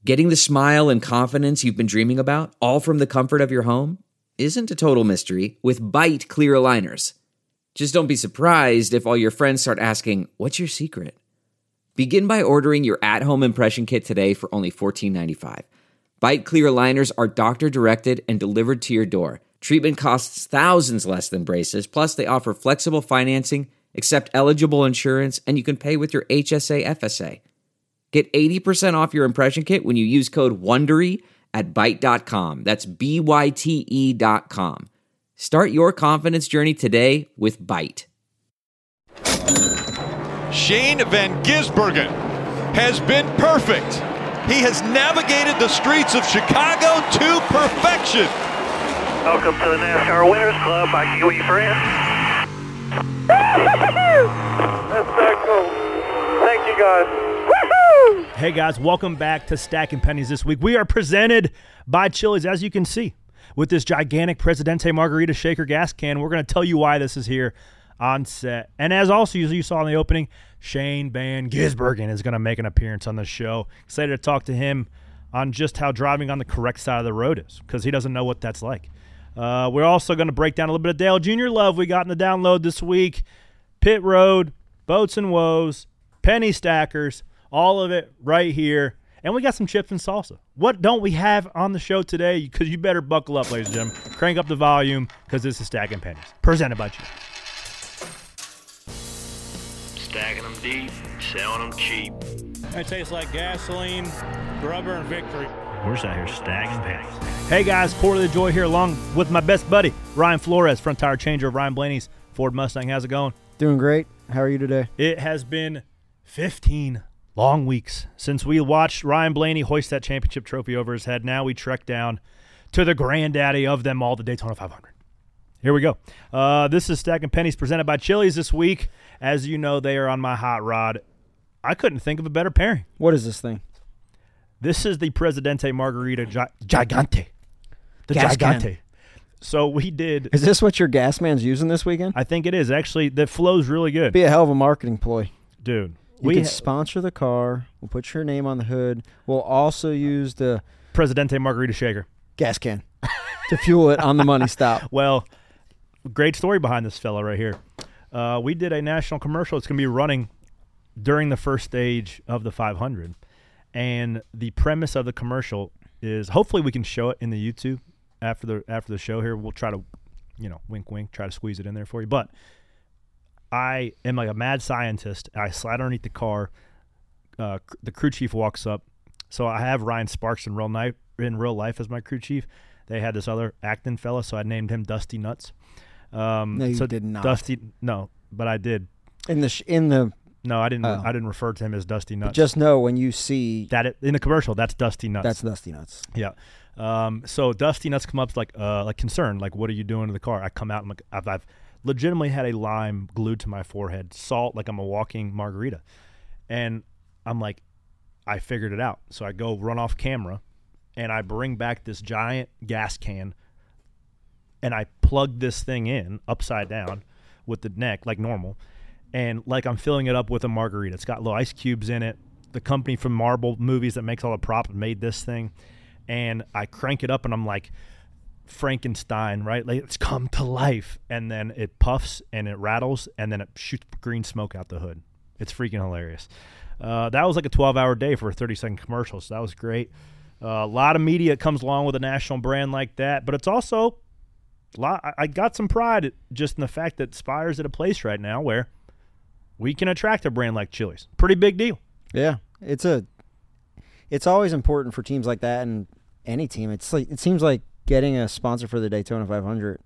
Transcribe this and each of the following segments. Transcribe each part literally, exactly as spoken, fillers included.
Getting the smile and confidence you've been dreaming about, all from the comfort of your home, isn't a total mystery with Byte clear aligners. Just don't be surprised if all your friends start asking, "What's your secret?" Begin by ordering your at-home impression kit today for only fourteen ninety-five. Byte clear aligners are doctor-directed and delivered to your door. Treatment costs thousands less than braces, plus they offer flexible financing, accept eligible insurance, and you can pay with your H S A F S A. Get eighty percent off your impression kit when you use code WONDERY at byte dot com. That's B Y T E dot com. Start your confidence journey today with Byte. Shane Van Gisbergen has been perfect. He has navigated the streets of Chicago to perfection. Welcome to the NASCAR Winners Club. I can go you friends. That's that cool. Thank you, guys. Woo-hoo! Hey, guys, welcome back to Stacking Pennies this week. We are presented by Chili's, as you can see, with this gigantic Presidente Margarita Shaker gas can. We're going to tell you why this is here on set. And as also you saw in the opening, Shane Van Gisbergen is going to make an appearance on the show. Excited to talk to him on just how driving on the correct side of the road is, because he doesn't know what that's like. Uh, we're also going to break down a little bit of Dale Junior love we got in the download this week. Pit Road, Boats and Woes, Penny Stackers, all of it right here. And we got some chips and salsa. What don't we have on the show today? Because you better buckle up, ladies and gentlemen. Crank up the volume, because this is Stacking Pennies. Presented by Chili's. Stacking them deep, selling them cheap. It tastes like gasoline, rubber, and victory. We're just out here stacking pennies. Hey guys, Quarter of the Joy here along with my best buddy, Ryan Flores, front tire changer of Ryan Blaney's Ford Mustang. How's it going? Doing great. How are you today? It has been fifteen long weeks since we watched Ryan Blaney hoist that championship trophy over his head. Now we trek down to the granddaddy of them all, the Daytona five hundred. Here we go. Uh, this is Stacking Pennies presented by Chili's this week. As you know, they are on my hot rod. I couldn't think of a better pairing. What is this thing? This is the Presidente Margarita Gi- Gigante. The Gas Gigante. can. So we did. Is this what your gas man's using this weekend? I think it is. Actually, that flows really good. Be a hell of a marketing ploy. Dude. You we can ha- sponsor the car. We'll put your name on the hood. We'll also use the Presidente Margarita Shaker. gas can to fuel it on the money stop. Well, great story behind this fella right here. Uh, we did a national commercial. It's going to be running during the first stage of the five hundred. And the premise of the commercial is, hopefully we can show it in the YouTube after the after the show here. We'll try to, you know, wink, wink, try to squeeze it in there for you. But I am like a mad scientist. I slide underneath the car. Uh, the crew chief walks up. So I have Ryan Sparks in real life, in real life as my crew chief. They had this other acting fella, so I named him Dusty Nuts. Um, No, you so did not. Dusty, no, but I did. In the sh- in the No, I didn't. Oh. I didn't refer to him as Dusty Nuts. just know when you see that it, in the commercial, that's Dusty Nuts. that's Dusty Nuts. Yeah. Um, so Dusty Nuts come up like uh, like concerned, like, what are you doing to the car? I come out and like I've, I've legitimately had a lime glued to my forehead, salt like I'm a walking margarita, and I'm like, I figured it out. So I go run off camera, and I bring back this giant gas can, and I plug this thing in upside down with the neck like normal, and like I'm filling it up with a margarita. It's got little ice cubes in it. The company from Marble Movies that makes all the props made this thing. And I crank it up, and I'm like, Frankenstein, right? Like, it's come to life. And then it puffs, and it rattles, and then it shoots green smoke out the hood. It's freaking hilarious. Uh, that was like a twelve-hour day for a thirty-second commercial, so that was great. Uh, a lot of media comes along with a national brand like that, but it's also a lot. I- I got some pride just in the fact that Spire's at a place right now where we can attract a brand like Chili's. Pretty big deal. Yeah, it's a. It's always important for teams like that, and any team. It's like it seems like getting a sponsor for the Daytona five hundred.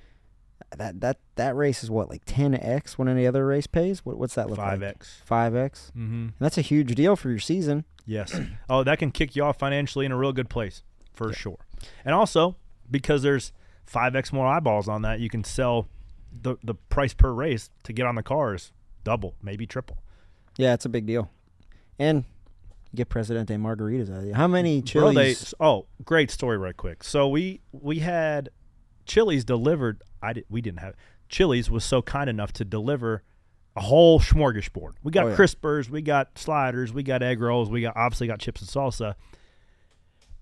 That that that race is what, like ten x what any other race pays. What what's that look like? five x. five x. Mm-hmm. And that's a huge deal for your season. Yes. Oh, that can kick you off financially in a real good place, for yeah. sure. And also, because there's five x more eyeballs on that, you can sell the the price per race to get on the cars double, maybe triple. Yeah, it's a big deal. And you get Presidente margaritas out of you. How many Chili's? Bro, they, oh, great story right quick. So we we had Chili's delivered. I did, we didn't have Chili's was so kind enough to deliver a whole smorgasbord. We got oh, yeah. crispers, we got sliders, we got egg rolls, we got obviously got chips and salsa.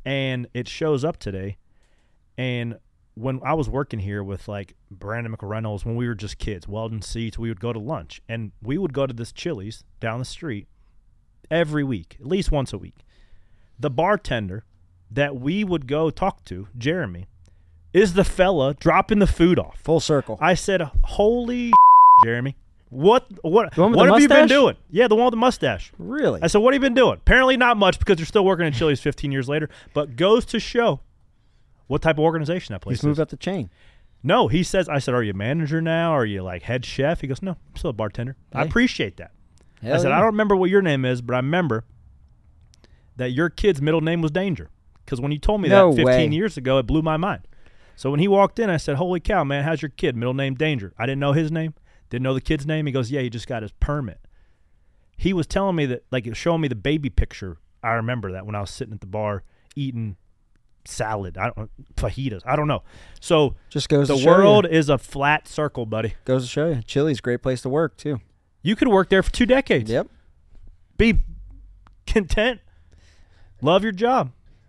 And it shows up today. And when I was working here with, like, Brandon McReynolds, when we were just kids, Weldon Seats, we would go to lunch. And we would go to this Chili's down the street every week, at least once a week. The bartender that we would go talk to, Jeremy, is the fella dropping the food off. Full circle. I said, holy Jeremy, what what, The one with what the have you been mustache? doing? Yeah, the one with the mustache. Really? I said, what have you been doing? Apparently not much because you're still working at Chili's fifteen years later, but goes to show what type of organization that place He's moved is. up the chain. No, he says, I said, are you a manager now? Are you like head chef? He goes, no, I'm still a bartender. I Hey. appreciate that. Hell I said, yeah. I don't remember what your name is, but I remember that your kid's middle name was Danger. Because when you told me No that fifteen way. years ago, it blew my mind. So when he walked in, I said, holy cow, man, how's your kid? Middle name Danger. I didn't know his name. Didn't know the kid's name. He goes, yeah, he just got his permit. He was telling me that, like, showing me the baby picture. I remember that when I was sitting at the bar eating salad. I don't fajitas. I don't know. So Just goes the to show world you. is a flat circle, buddy. Goes to show you. Chili's a great place to work, too. You could work there for two decades. Yep. Be content. Love your job.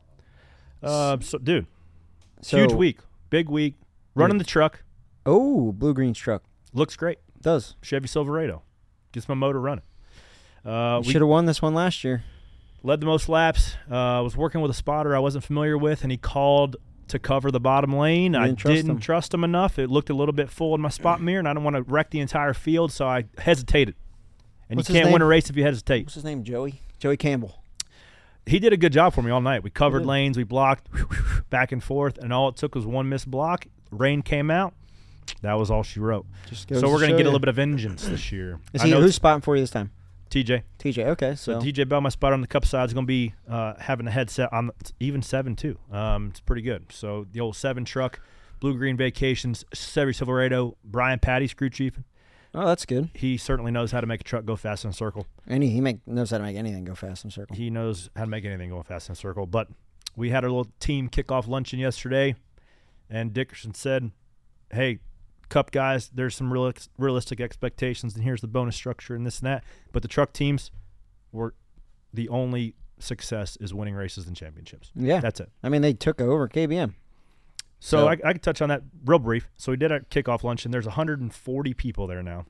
Uh, so, dude, So, huge week, big week. Running the truck Oh, Blue Green's truck. looks great. Does. Chevy Silverado gets my motor running. Uh, we Should have won this one last year. led the most laps. I uh, was working with a spotter I wasn't familiar with, and he called to cover the bottom lane. You I didn't trust didn't him. trust him enough. It looked a little bit full in my spot mirror, and I didn't want to wreck the entire field, so I hesitated. And What's you his can't win a name? race if you hesitate. What's his name? Joey? Joey Campbell. He did a good job for me all night. We covered did. lanes, we blocked back and forth, and all it took was one missed block. Rain came out. That was all she wrote. Just goes So we're to going to show get a you. little bit of vengeance this year. Is I he know who's spotting for you this time? T J. T J. Okay, So so T J Bell, my spotter on the cup side, is going to be uh, having a headset on the, even seven too. Um, it's pretty good. So the old seven truck, Blue Green Vacations, Chevy Silverado, Brian Patty, crew chief. oh, that's good. He certainly knows how to make a truck go fast in a circle. And he, he make, knows how to make anything go fast in a circle. He knows how to make anything go fast in a circle. But we had our little team kickoff luncheon yesterday, and Dickerson said, hey, Cup guys, there's some real, realistic expectations, and here's the bonus structure and this and that. But the truck teams were the only success is winning races and championships. Yeah. That's it. I mean, they took over K B M. So, So- I, I can touch on that real brief. So we did our kickoff luncheon. There's one hundred forty people there now.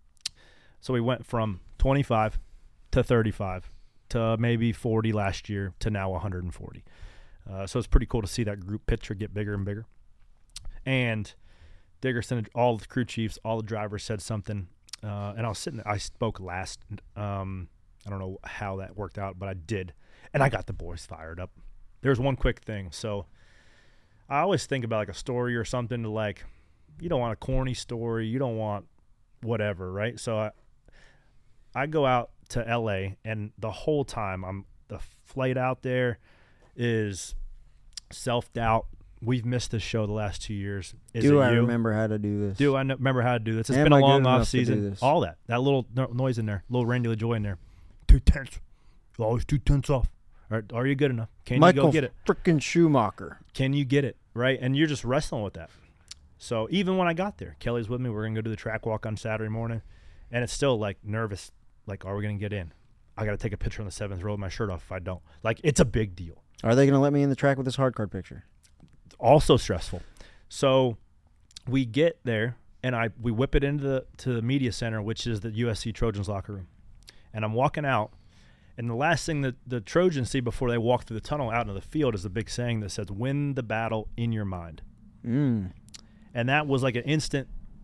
So we went from twenty-five to thirty-five to maybe forty last year to now one hundred forty. Uh, so it's pretty cool to see that group picture get bigger and bigger. And Dickerson, all the crew chiefs, all the drivers said something. Uh, and I was sitting there. I spoke last. Um, I don't know how that worked out, but I did. And I got the boys fired up. There's one quick thing. So I always think about like a story or something to like, you don't want a corny story. You don't want whatever, right? So I, I go out to L A, and the whole time I'm the flight out there is self-doubt. We've missed this show the last two years. Is Do it I you? remember how to do this? Do I kn- remember how to do this? It's Am been a I good long enough off to do season. this? All that. That little no- noise in there, little Randy LaJoy in there. Two tenths. Always two tenths off. All right, are you good enough? Can Michael you go get it? frickin' Schumacher. Can you get it? Right? And you're just wrestling with that. So even when I got there, Kelly's with me. We're going to go do the track walk on Saturday morning. And it's still like nervous. Like, are we going to get in? I got to take a picture on the seventh row with my shirt off if I don't. Like, it's a big deal. Are they going to let me in the track with this hard card picture? Also stressful. So we get there, and I we whip it into the to the media center, which is the U S C Trojans locker room. And I'm walking out, and the last thing that the Trojans see before they walk through the tunnel out into the field is a big saying that says, win the battle in your mind. Mm. And that was like an instant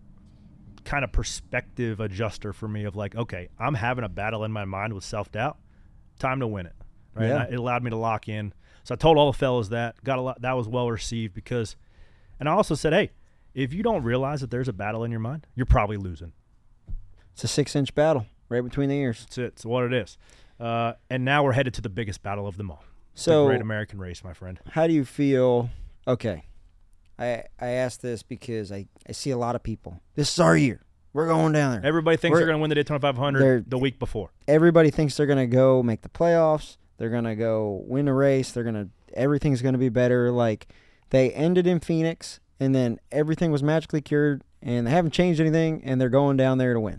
kind of perspective adjuster for me of like, okay, I'm having a battle in my mind with self-doubt. Time to win it. Right? Yeah. And I, it allowed me to lock in. So I told all the fellas that. Got a lot, that was well received because – and I also said, hey, if you don't realize that there's a battle in your mind, you're probably losing. It's a six-inch battle right between the ears. That's it. It's what it is. Uh, and now we're headed to the biggest battle of them all. So the Great American Race, my friend. how do you feel? Okay. I I asked this because I, I see a lot of people. This is our year. We're going down there. Everybody thinks We're- they're going to win the Daytona five they're- hundred the week before. Everybody thinks they're going to go make the playoffs. They're going to go win a race. They're going to everything's going to be better. Like they ended in Phoenix and then everything was magically cured and they haven't changed anything and they're going down there to win.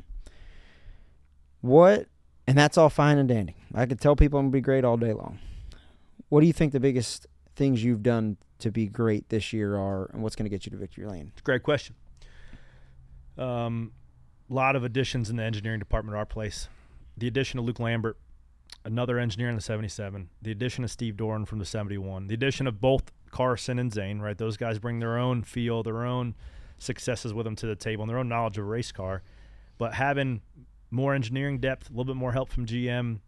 What? And that's all fine and dandy. I could tell people I'm going to be great all day long. What do you think the biggest things you've done to be great this year are, and what's going to get you to victory lane? It's a great question. Um, a lot of additions in the engineering department at our place. The addition of Luke Lambert, another engineer in the seventy-seven. The addition of Steve Doran from the seventy-one. The addition of both Carson and Zane, right? Those guys bring their own feel, their own successes with them to the table, and their own knowledge of a race car. But having more engineering depth, a little bit more help from G M.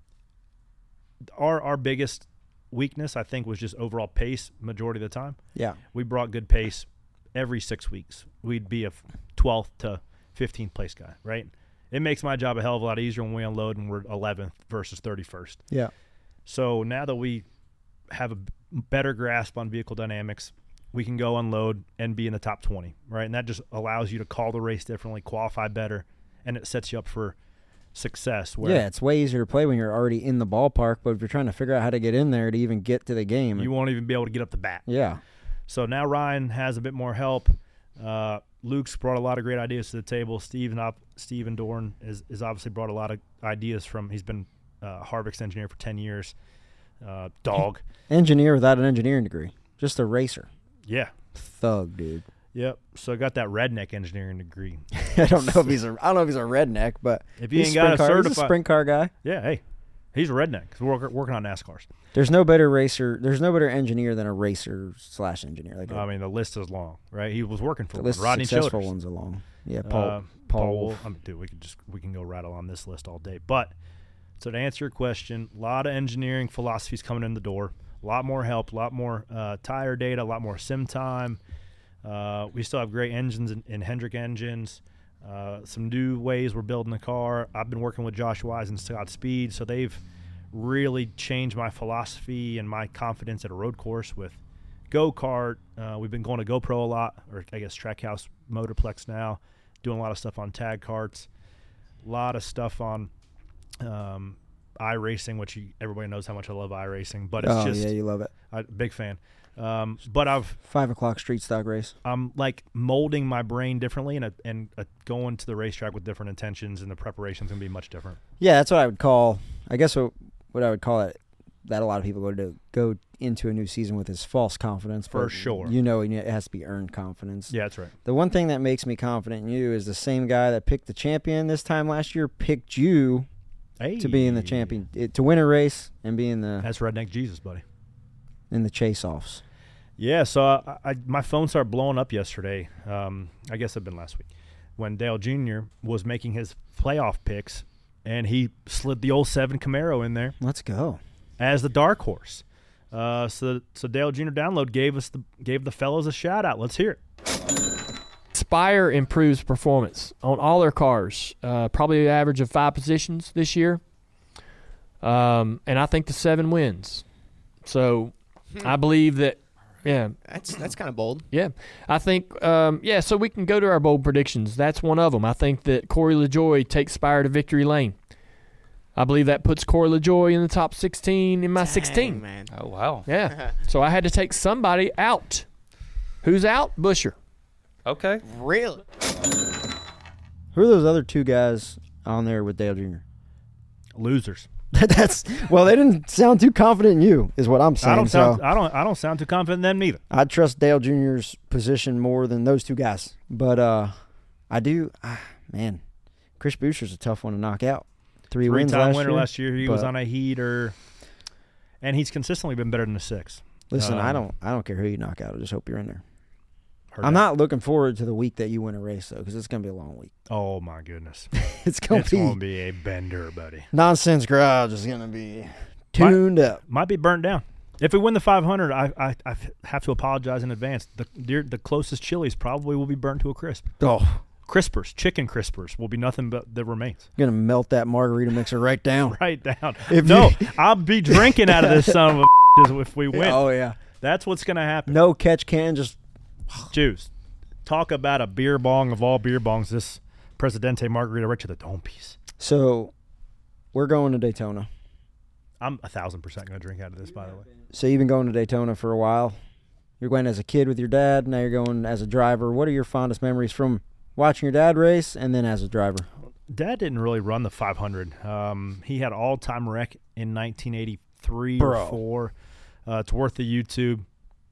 Our our biggest weakness, I think, was just overall pace majority of the time. Yeah. We brought good pace every six weeks. We'd be a twelfth to fifteenth place guy, right? It makes my job a hell of a lot easier when we unload and we're eleventh versus thirty-first. Yeah. So now that we have a better grasp on vehicle dynamics, we can go unload and be in the top twenty, right? And that just allows you to call the race differently, qualify better, and it sets you up for success. Where Yeah, it's way easier to play when you're already in the ballpark, but if you're trying to figure out how to get in there to even get to the game. you won't even be able to get up the bat. Yeah. So now Ryan has a bit more help. Uh, Luke's brought a lot of great ideas to the table. Steve and op- Steven Dorn is, is obviously brought a lot of ideas from – he's been uh, Harvick's engineer for ten years. Uh, dog. Engineer without an engineering degree. Just a racer. Yeah. Thug, dude. Yep. So I got that redneck engineering degree. I don't know if he's a I don't know if he's a redneck, but If you he's ain't got a sprint car, he's a certified- sprint car guy. Yeah, hey. He's a redneck 'cause we're work- working on NASCARs. There's no better racer. There's no better engineer than a racer slash engineer. Like I mean, the list is long, right? He was working for the one. list of Rodney successful Childers. ones along. Yeah, Paul. Uh, Paul. Paul Wolf. Wolf. I mean, dude, we could just we can go rattle on this list all day. But so to answer your question, a lot of engineering philosophies coming in the door. A lot more help. A lot more uh, tire data. A lot more sim time. Uh, we still have great engines in, in Hendrick engines. Uh, some new ways we're building the car. I've been working with Josh Wise and Scott Speed, so they've really changed my philosophy and my confidence at a road course with go-kart. Uh, we've been going to GoPro a lot, or I guess Trackhouse Motorplex now, doing a lot of stuff on tag carts, a lot of stuff on um, iRacing, which you, everybody knows how much I love iRacing, but it's Oh just yeah, you love it. a big fan. Um, but I've Five o'clock street stock race. I'm like molding my brain differently and uh, and uh, going to the racetrack with different intentions, and the preparation's gonna be much different. Yeah, that's what I would call. I guess what what I would call it. That a lot of people go to go into a new season with is false confidence. For but sure. You know, it has to be earned confidence. Yeah, that's right. The one thing that makes me confident in you is the same guy that picked the champion this time last year picked you Hey, to be in the champion, it, to win a race and be in the That's Redneck Jesus, buddy. in the chase offs. Yeah, so I, I, my phone started blowing up yesterday. Um, I guess it'd been last week when Dale Junior was making his playoff picks, and he slid the old seven Camaro in there Let's go. as the dark horse. Uh, so so Dale Junior Download gave us the gave the fellows a shout out. Let's hear it. Spire improves performance on all their cars, uh, probably an average of five positions this year, um, and I think the seven wins. So I believe that. Yeah, That's that's kind of bold. yeah. I think, um, yeah, so we can go to our bold predictions. That's one of them. I think that Corey LaJoie takes Spire to victory lane. I believe that puts Corey LaJoie in the top sixteen in my Dang, sixteen. man. Oh, wow. Yeah. So I had to take somebody out. Who's out? Busher. Okay. Really? Who are those other two guys on there with Dale Junior? Losers. That's well, they didn't sound too confident in you, is what I'm saying. I don't so sound I don't I don't sound too confident in them neither. I trust Dale Junior's position more than those two guys. But uh, I do, ah, man. Chris Boucher's a tough one to knock out. Three wins Three-time last winner year. last year. He was but- on a heater, and he's consistently been better than a six. Listen, I Um, don't, I don't care who you knock out. I just hope you're in there. Heard I'm that. not looking forward to the week that you win a race though, because it's gonna be a long week. Oh my goodness, It's gonna it's be gonna be a bender, buddy. nonsense garage is gonna be tuned up. Might be burnt down. If we win the five hundred, I, I I have to apologize in advance. The the, the closest Chili's probably will be burnt to a crisp. Oh, Crispers, chicken crispers, will be nothing but the remains. gonna melt that margarita mixer right down. Right down. If no, you- I'll be drinking out of this son of a if we win. Oh yeah. That's what's gonna happen. No catch can, just Juice. Talk about a beer bong of all beer bongs. This Presidente Margarita right to the dome piece. so. We're going to Daytona. I'm a thousand percent gonna drink out of this, by the way. So you've been going to Daytona for a while. You're going as a kid with your dad. Now you're going as a driver. What are your fondest memories from watching your dad race and then as a driver? Dad didn't really run the five hundred. Um, he had all-time wreck in nineteen eighty-three Bro. or four. Uh, it's worth the YouTube.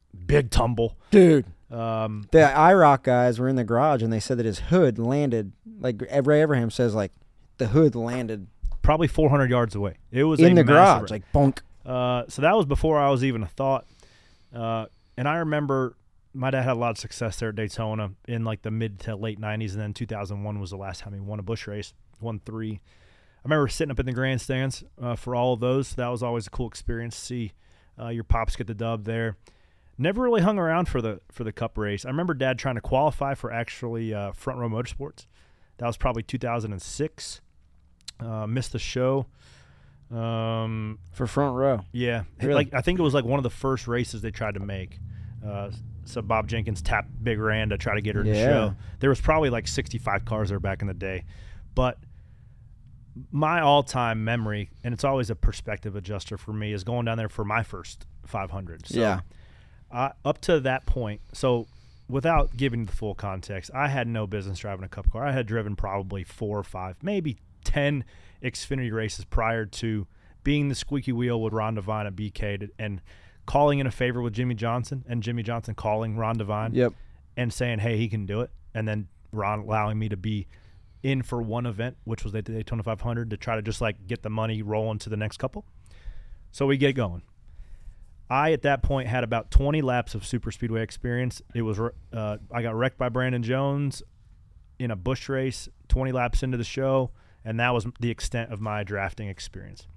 big tumble. Dude. Um, The I ROC guys were in the garage, and they said that his hood landed, like Ray Abraham says, like the hood landed probably four hundred yards away. It was in a the massive garage, like bonk. Uh, so that was before I was even a thought. Uh, and I remember my dad had a lot of success there at Daytona in like the mid to late nineties, and then two thousand one was the last time he won a Busch race, won three. I remember sitting up in the grandstands uh, for all of those. That was always a cool experience to see uh, your pops get the dub there. Never really hung around for the for the Cup race. I remember Dad trying to qualify for actually uh, Front Row Motorsports. That was probably two thousand six. Uh, missed the show. Um, For Front Row. Yeah. Really? Like I think it was like one of the first races they tried to make. Uh, so Bob Jenkins tapped Big Rand to try to get her to Yeah. show. There was probably like sixty-five cars there back in the day. But my all-time memory, and it's always a perspective adjuster for me, is going down there for my first five hundred. So, Yeah. Uh, up to that point, so without giving the full context, I had no business driving a Cup car. I had driven probably four or five, maybe ten Xfinity races prior to being the squeaky wheel with Ron Devine at B K to, and calling in a favor with Jimmy Johnson, and Jimmy Johnson calling Ron Devine Yep. and saying, hey, he can do it, and then Ron allowing me to be in for one event, which was the Daytona five hundred, to try to just like get the money rolling to the next couple. So we get going. I, at that point, had about twenty laps of super speedway experience. It was uh, I got wrecked by Brandon Jones in a Busch race twenty laps into the show, and that was the extent of my drafting experience.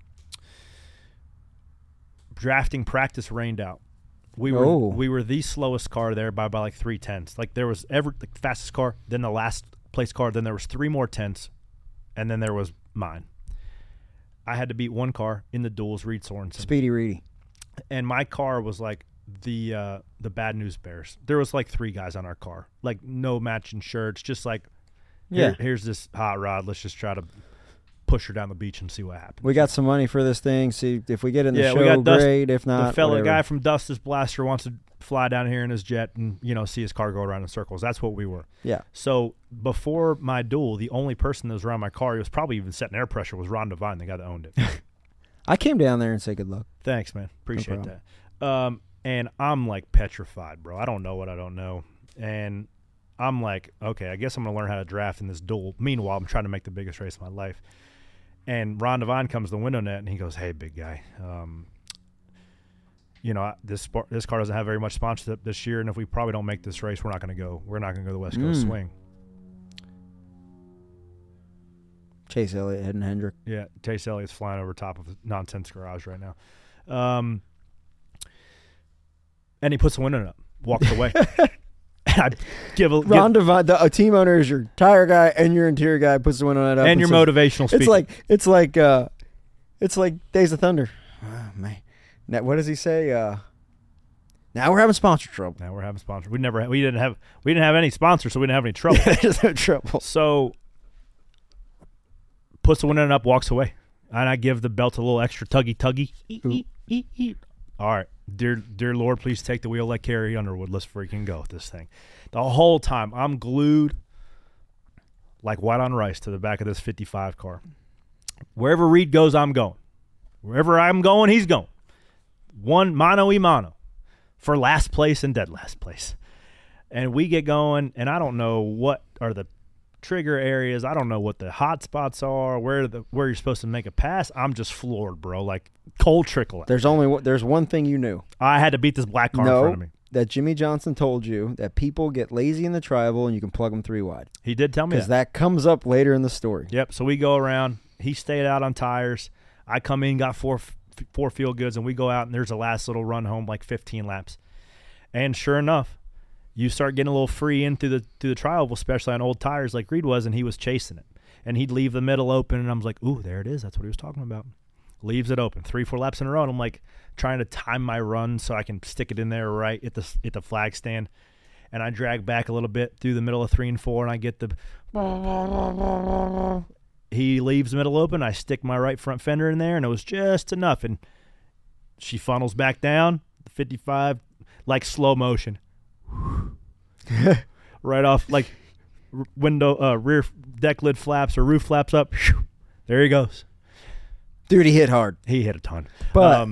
Drafting practice rained out. We were Oh. we were the slowest car there by, by like three tenths. Like there was ever the fastest car, then the last place car, then there was three more tenths, and then there was mine. I had to beat one car in the duels, Reed Sorensen. Speedy Reedy. And my car was like the uh, the Bad News Bears. There was like three guys on our car, like no matching shirts, just like, Yeah. here, here's this hot rod. Let's just try to push her down the beach and see what happens. We got some money for this thing. See if we get in the Yeah, show, we got Dust- great. If not, the fella whatever. guy from Dustus Blaster wants to fly down here in his jet and, you know, see his car go around in circles. That's what we were. Yeah. So before my duel, the only person that was around my car, he was probably even setting air pressure, was Ron Devine, the guy that owned it. I came down there and said good luck. Thanks, man. Appreciate problem. that. Um, and I'm like petrified, bro. I don't know what I don't know. And I'm like, okay, I guess I'm going to learn how to draft in this duel. Meanwhile, I'm trying to make the biggest race of my life. And Ron Devine comes to the window net and he goes, hey, big guy, um, you know, this sport, this car doesn't have very much sponsorship this year, and if we probably don't make this race, we're not going to go. We're not going to go the West Coast Mm. swing. Chase Elliott, Ed and Hendrick. Yeah, Chase Elliott's flying over top of a nonsense garage right now. Um, and he puts the window up, walks away. I give a Ron give, Devine, the a team owner, is your tire guy and your interior guy. Puts the window on it up and your says- motivational speaker. It's like it's like uh, it's like Days of Thunder. Oh, man, now, what does he say? Uh, now we're having sponsor trouble. now we're having sponsors. We never, we didn't have, we didn't have any sponsors, so we didn't have any trouble. There's no trouble. So puts the window up, walks away, and I give the belt a little extra tuggy tuggy. Eat, eat, eat, eat. All right, dear dear Lord, please take the wheel like Carrie Underwood. Let's freaking go with this thing. The whole time I'm glued like white on rice to the back of this fifty-five car. Wherever Reed goes, I'm going. Wherever I'm going, he's going. One mano y mano for last place and dead last place. And we get going, and I don't know what are the trigger areas. I don't know what the hot spots are, where the where you're supposed to make a pass. I'm just floored, bro. Like cold trickle. There's only one, there's one thing you knew. I had to beat this black car in front of No, me. that Jimmy Johnson told you that people get lazy in the tribal and you can plug them three wide. He did tell me Because that. that comes up later in the story. Yep. So we go around. He stayed out on tires. I come in, got four four field goods, and we go out, and there's a last little run home, like fifteen laps. And sure enough, you start getting a little free in through the through the trial, especially on old tires like Reed was, and he was chasing it. And he'd leave the middle open, and I was like, ooh, there it is. That's what he was talking about. Leaves it open. Three, four laps in a row, and I'm like trying to time my run so I can stick it in there right at the at the flag stand. And I drag back a little bit through the middle of three and four, and I get the – he leaves the middle open. I stick my right front fender in there, and it was just enough. And she funnels back down, fifty-five, like slow motion. Right off, like r- window, uh, rear deck lid flaps or roof flaps up. There he goes. Dude, he hit hard. He hit a ton. But um,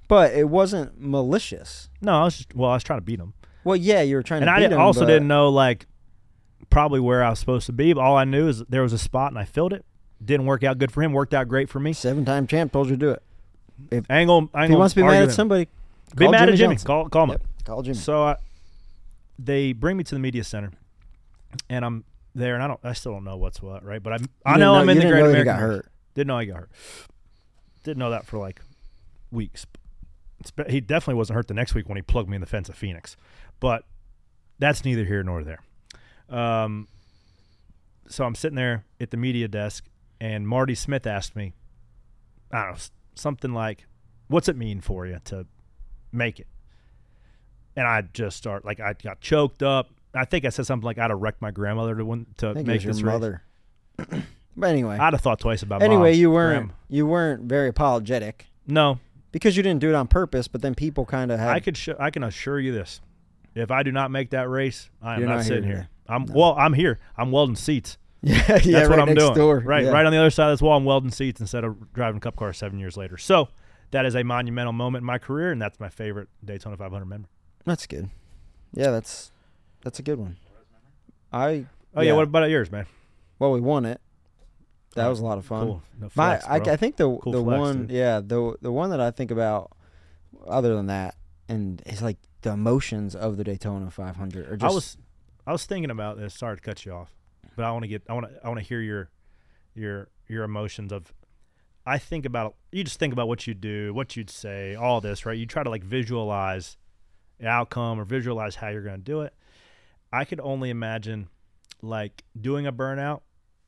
But it wasn't malicious. No, I was just well, I was trying to beat him, Well, yeah, you were trying and to I beat didn't, him. also but didn't know like probably where I was supposed to be. But all I knew is there was a spot, and I filled it. Didn't work out good for him. Worked out great for me. Seven-time champ told you to do it. If, I ain't gonna, I ain't if he wants to be mad at him. somebody, Be call mad Jimmy at Jimmy. Johnson. Call, call him Yep, up. call Jimmy. So uh, they bring me to the media center, and I'm there, and I don't, I still don't know what's what, right? But I, I didn't know, know- I'm in you the didn't Great know that he American. got Race. hurt. Didn't know he got hurt. Didn't know that for like weeks. It's, he definitely wasn't hurt the next week when he plugged me in the fence at Phoenix, but that's neither here nor there. Um, so I'm sitting there at the media desk, and Marty Smith asked me, I don't know, something like, what's it mean for you to make it? And I just start, like, I got choked up. I think I said something like I'd have wrecked my grandmother to, win, to I think make it was this your race. mother. But anyway. I'd have thought twice about Anyway, Mom, you weren't Grandma. you weren't very apologetic No. because you didn't do it on purpose, but then people kind of had I could sh- I can assure you this. If I do not make that race, I am You're not, not here sitting today. here. I'm well, I'm here. I'm welding seats. Yeah, yeah, That's right what I'm next doing. door. Right, Yeah. right on the other side of this wall, I'm welding seats instead of driving cup cars seven years later. So that is a monumental moment in my career, and that's my favorite Daytona five hundred memory. That's good. Yeah, that's that's a good one. I Oh yeah, what about yours, man? well, we won it. That Oh, was a lot of fun. Cool. No My, flex, I, bro. I think the Cool the flex, one, dude. yeah, the the one that I think about, other than that, and it's like the emotions of the Daytona five hundred, or just I was I was thinking about this. Sorry to cut you off, but I want to get I want to I want to hear your your your emotions of. I think about you just think about what you do, what you'd say, all this, right? You try to like visualize the outcome or visualize how you're going to do it. I could only imagine like doing a burnout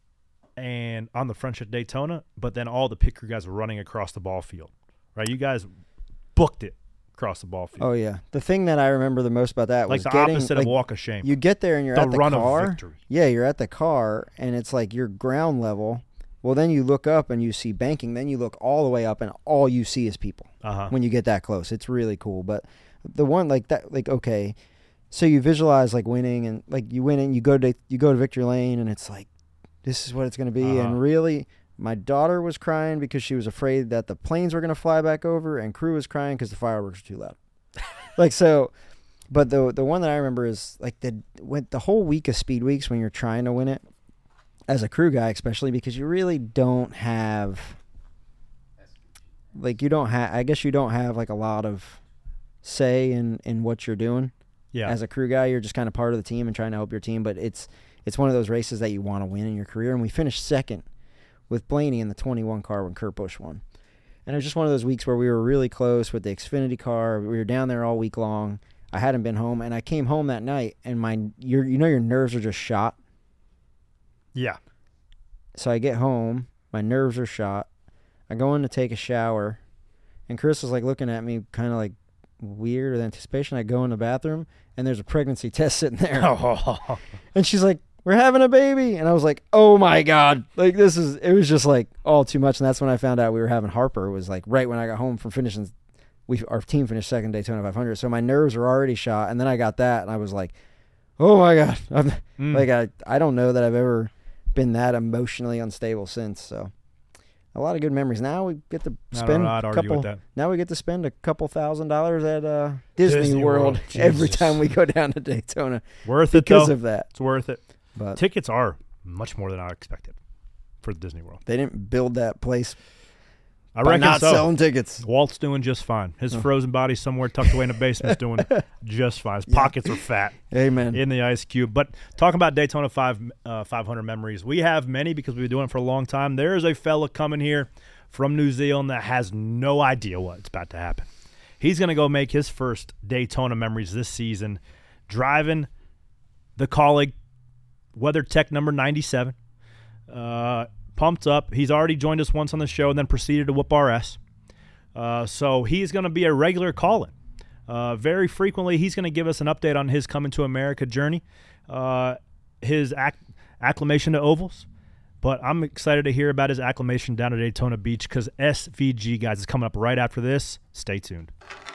and on the front stretch Daytona, but then all the pit crew guys were running across the ball field, right? You guys booked it across the ball field. oh yeah, the thing that I remember the most about that like was the getting, opposite like, of walk of shame. You get there and you're The at the run of car. victory. Yeah, you're at the car, and it's like you're ground level. Well, then you look up and you see banking. Then you look all the way up, and all you see is people. Uh-huh. When you get that close, it's really cool. But the one like that, like okay, so you visualize like winning, and like you win, and you go to you go to victory lane, and it's like this is what it's going to be. Uh-huh. And really, my daughter was crying because she was afraid that the planes were going to fly back over, and crew was crying because the fireworks were too loud. Like so. But the the one that I remember is like the when the whole week of Speed Weeks when you're trying to win it, as a crew guy especially, because you really don't have like you don't have I guess you don't have like a lot of say in in what you're doing. Yeah. As a crew guy, you're just kind of part of the team and trying to help your team, but it's it's one of those races that you want to win in your career, and we finished second with Blaney in the twenty-one car when Kurt Busch won. And it was just one of those weeks where we were really close with the Xfinity car. We were down there all week long. I hadn't been home, and I came home that night, and my your you know your nerves are just shot. Yeah. So I get home, my nerves are shot. I go in to take a shower, and Chris was like looking at me kind of like weird with anticipation. I go in the bathroom, and there's a pregnancy test sitting there. Oh. And she's like, "We're having a baby." And I was like, "Oh my God." Like this is, it was just like all too much. And that's when I found out we were having Harper. It was like right when I got home from finishing, we our team finished second Daytona five hundred. So my nerves were already shot. And then I got that, and I was like, "Oh my God." I'm, Mm. Like I, I don't know that I've ever been that emotionally unstable since. So a lot of good memories. Now we get to I don't spend know, I'd a argue couple. with that. Now we get to spend a couple thousand dollars at uh, Disney, Disney World, World, every Jesus. time we go down to Daytona Worth it, because though. of that. It's worth it. But Tickets are much more than I expected for Disney World. they didn't build that place I by reckon not so. selling tickets. Walt's doing just fine. His Oh. frozen body somewhere tucked away in the basement is doing just fine. His pockets are fat Amen. in the ice cube. But talking about Daytona five, uh, five hundred memories, we have many because we've been doing it for a long time. There is a fella coming here from New Zealand that has no idea what's about to happen. He's going to go make his first Daytona memories this season, driving the Kaulig WeatherTech number ninety-seven. Uh, pumped up. He's already joined us once on the show and then proceeded to whoop our ass. Uh, so he's going to be a regular call-in. Uh, very frequently, he's going to give us an update on his coming to America journey, uh, his acc- acclimation to ovals. But I'm excited to hear about his acclimation down at Daytona Beach because S V G, guys, is coming up right after this. Stay tuned.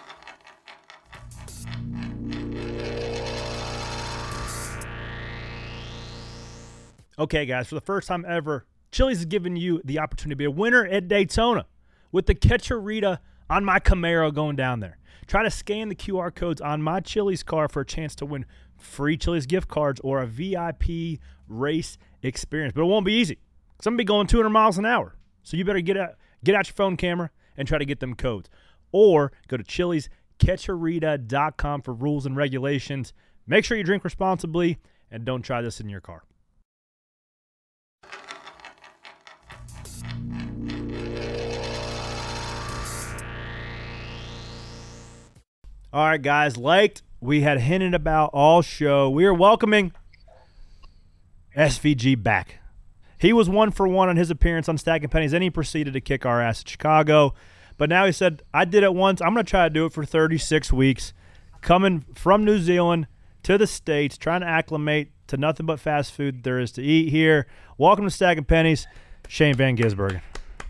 Okay, guys, for the first time ever, Chili's is giving you the opportunity to be a winner at Daytona with the Catch-A-Rita on my Camaro going down there. Try to scan the Q R codes on my Chili's car for a chance to win free Chili's gift cards or a V I P race experience. But it won't be easy. Because I'm going to be going two hundred miles an hour. So you better get out, get out your phone camera and try to get them codes. Or go to Chili's Catcharita dot com for rules and regulations. Make sure you drink responsibly and don't try this in your car. All right, guys, like we had hinted about all show, we are welcoming S V G back. He was one for one on his appearance on Stacking Pennies, then he proceeded to kick our ass at Chicago. But now he said, I did it once. I'm going to try to do it for thirty-six weeks, coming from New Zealand to the States, trying to acclimate to nothing but fast food there is to eat here. Welcome to Stacking Pennies, Shane Van Gisbergen.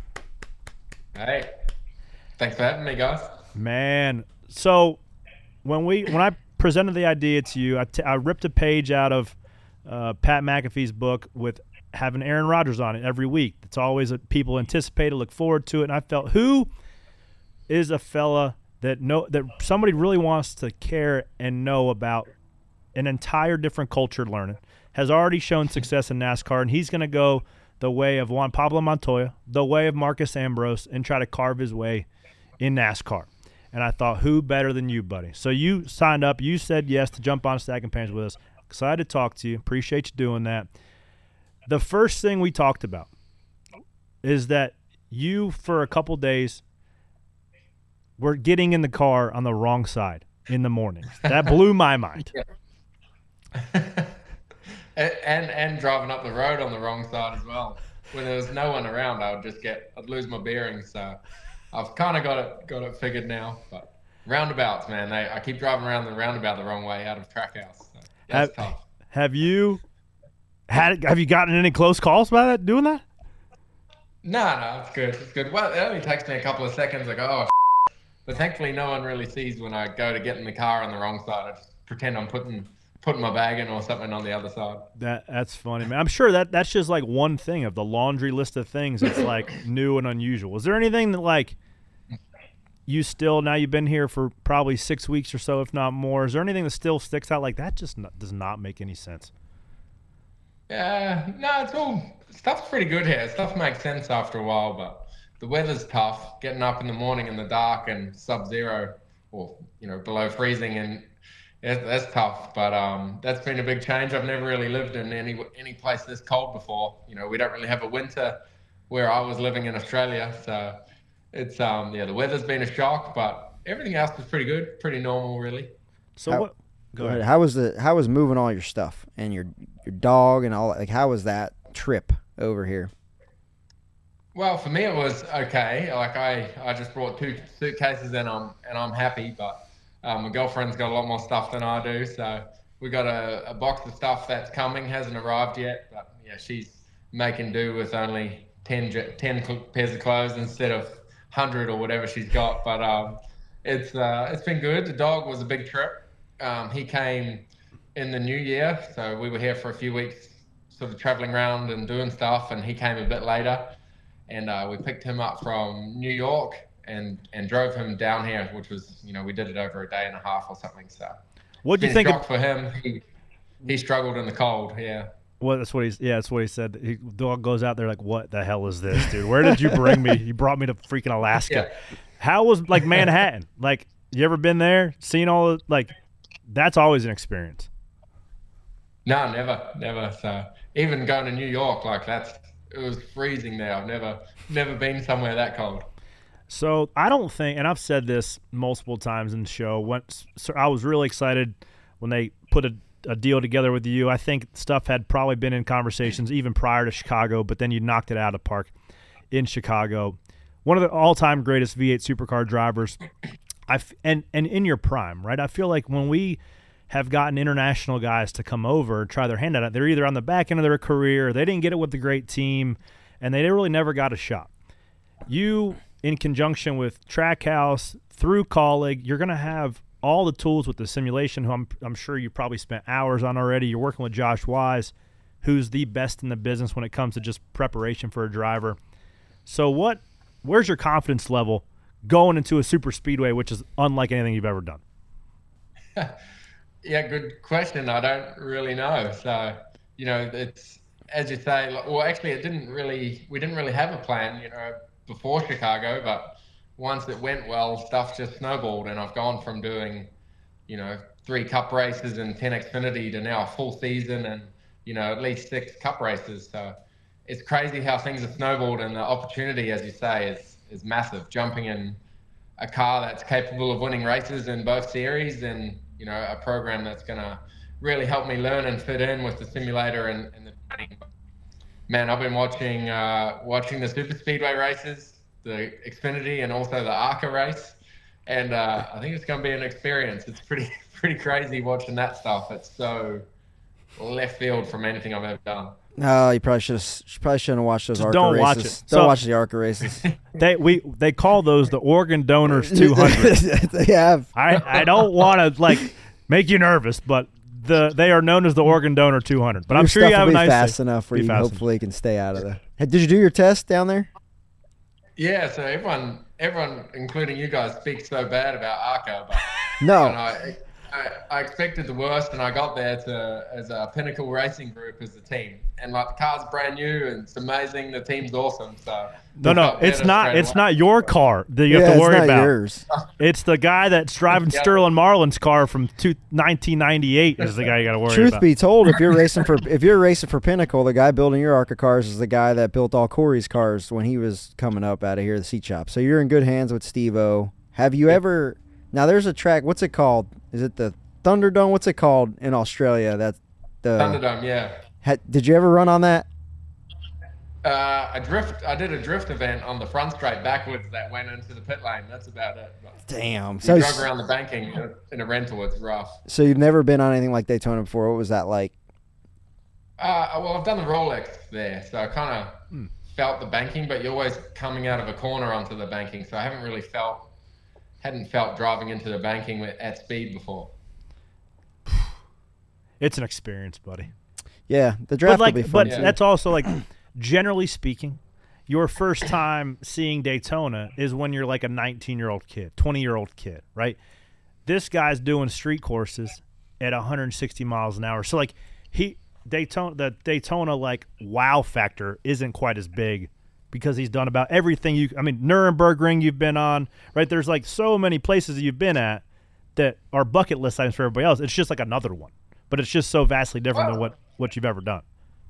Hey, thanks for having me, guys. Man, so when we when I presented the idea to you, I, t- I ripped a page out of uh, Pat McAfee's book with having Aaron Rodgers on it every week. It's always a, people anticipate it, look forward to it, and I felt, who is a fella that know that somebody really wants to care and know about an entire different culture learning, has already shown success in NASCAR, and he's going to go the way of Juan Pablo Montoya, the way of Marcus Ambrose, and try to carve his way in NASCAR. And I thought, who better than you, buddy? So you signed up. You said yes to jump on Stacking Pennies with us. Excited to talk to you. Appreciate you doing that. The first thing we talked about is that you, for a couple days, were getting in the car on the wrong side in the morning. That blew my mind. and, and and driving up the road on the wrong side as well. When there was no one around, I would just get, I'd lose my bearings. So I've kind of got it got it figured now. But roundabouts, man, they, I keep driving around the roundabout the wrong way out of Trackhouse. So that's have, tough. Have you had? Have you gotten any close calls by that doing that? No, no, it's good. It's good. Well, it only takes me a couple of seconds. I go, oh, but thankfully no one really sees when I go to get in the car on the wrong side. I just pretend I'm putting putting my bag in or something on the other side. That That's funny, man. I'm sure that that's just like one thing of the laundry list of things that's like new and unusual. Is there anything that like you still, now you've been here for probably six weeks or so, if not more, is there anything that still sticks out like that just not, does not make any sense? Yeah, no, it's all, stuff's pretty good here. Stuff makes sense after a while, but the weather's tough. Getting up in the morning in the dark and sub-zero or, you know, below freezing, and it, that's tough. But um, that's been a big change. I've never really lived in any any place this cold before. You know, we don't really have a winter where I was living in Australia. So it's, um, yeah, the weather's been a shock, but everything else was pretty good, pretty normal, really. So how, what? Go ahead. How was the how was moving all your stuff and your your dog and all that? Like, how was that trip over here? Well, for me it was okay. Like I, I just brought two suitcases and I'm and I'm happy. But um, my girlfriend's got a lot more stuff than I do, so we got a, a box of stuff that's coming, hasn't arrived yet. But yeah, she's making do with only ten, ten pairs of clothes instead of one hundred or whatever she's got. But um, it's uh, it's been good. The dog was a big trip. Um, he came in the new year, so we were here for a few weeks, sort of traveling around and doing stuff, and he came a bit later. And uh, we picked him up from New York and, and drove him down here, which was, you know, we did it over a day and a half or something. So what do you think of, for him? He, he struggled in the cold. Yeah. Well, that's what he's. Yeah, that's what he said. He dog goes out there like, "What the hell is this, dude? Where did you bring me? You brought me to freaking Alaska. Yeah. How was like Manhattan? Like, you ever been there? Seen all the, like, that's always an experience. No, never, never. So even going to New York, like that's. It was freezing there. I've never never been somewhere that cold. So I don't think, and I've said this multiple times in the show, when, so I was really excited when they put a, a deal together with you. I think stuff had probably been in conversations even prior to Chicago, but then you knocked it out of the park in Chicago. One of the all-time greatest V eight supercar drivers, I f- and, and in your prime, right? I feel like when we have gotten international guys to come over and try their hand at it, they're either on the back end of their career, they didn't get it with the great team, and they really never got a shot. You, in conjunction with Trackhouse, through Colleague, you're going to have all the tools with the simulation, who I'm, I'm sure you probably spent hours on already. You're working with Josh Wise, who's the best in the business when it comes to just preparation for a driver. So what? Where's your confidence level going into a super speedway, which is unlike anything you've ever done? Yeah, good question. I don't really know. So, you know, it's, as you say, like, well, actually, it didn't really, we didn't really have a plan, you know, before Chicago, but once it went well, stuff just snowballed. And I've gone from doing, you know, three cup races and ten Xfinity to now a full season and, you know, at least six cup races. So it's crazy how things have snowballed, and the opportunity, as you say, is, is massive. Jumping in a car that's capable of winning races in both series, and, you know, a program that's going to really help me learn and fit in with the simulator and, and the training. Man, I've been watching uh, watching the super speedway races, the Xfinity, and also the ARCA race, and uh, I think it's going to be an experience. It's pretty pretty crazy watching that stuff. It's so left field from anything I've ever done. No, you probably should have. Probably shouldn't have watched those Just ARCA don't races. watch it. Don't So- watch the ARCA races. They we they call those the Organ Donors two hundred. They have. I I don't want to like make you nervous, but the they are known as the Organ Donor two hundred. But Your I'm sure stuff you have will a be nice fast day. enough where Be you fast hopefully can stay out of the. Hey, did you do your test down there? Yeah, so everyone, everyone, including you guys, speaks so bad about ARCA, but No. and I, I, I expected the worst, and I got there to as a Pinnacle Racing Group as the team, and like the car's brand new and it's amazing. The team's awesome, so No, I no, felt it's better not. straight It's away. not your car that you yeah, have to worry it's not about. yours. It's the guy that's driving Yeah. Sterling Marlin's car from two, nineteen ninety-eight is the guy you got to worry Truth about. be told, if you're racing for if you're racing for Pinnacle, the guy building your ARCA cars is the guy that built all Corey's cars when he was coming up out of here, the Seat Shop. So you're in good hands with Steve-O. Have you ever? Now there's a track. What's it called? Is it the Thunderdome? What's it called in Australia? That's the. Thunderdome, yeah. Ha, did you ever run on that? Uh, a drift. I did a drift event on the front straight backwards that went into the pit lane. That's about it. But Damn. we So drove around the banking in a, in a rental. It's rough. so you've never been on anything like Daytona before. What was that like? Uh, well, I've done the Rolex there, so I kind of Hmm. felt the banking, but you're always coming out of a corner onto the banking, so I haven't really felt, hadn't felt driving into the banking with, at speed before. It's an experience, buddy. Yeah, the draft But like, will be fun but Yeah. too. that's also like, generally speaking, your first time seeing Daytona is when you're like a nineteen-year-old kid, twenty-year-old kid, right? This guy's doing street courses at one hundred sixty miles an hour. So like he Daytona, the Daytona like wow factor isn't quite as big because he's done about everything you. I mean, Nuremberg you've been on, right? There's like so many places that you've been at that are bucket list items for everybody else. It's just like another one, but it's just so vastly different than what what you've ever done.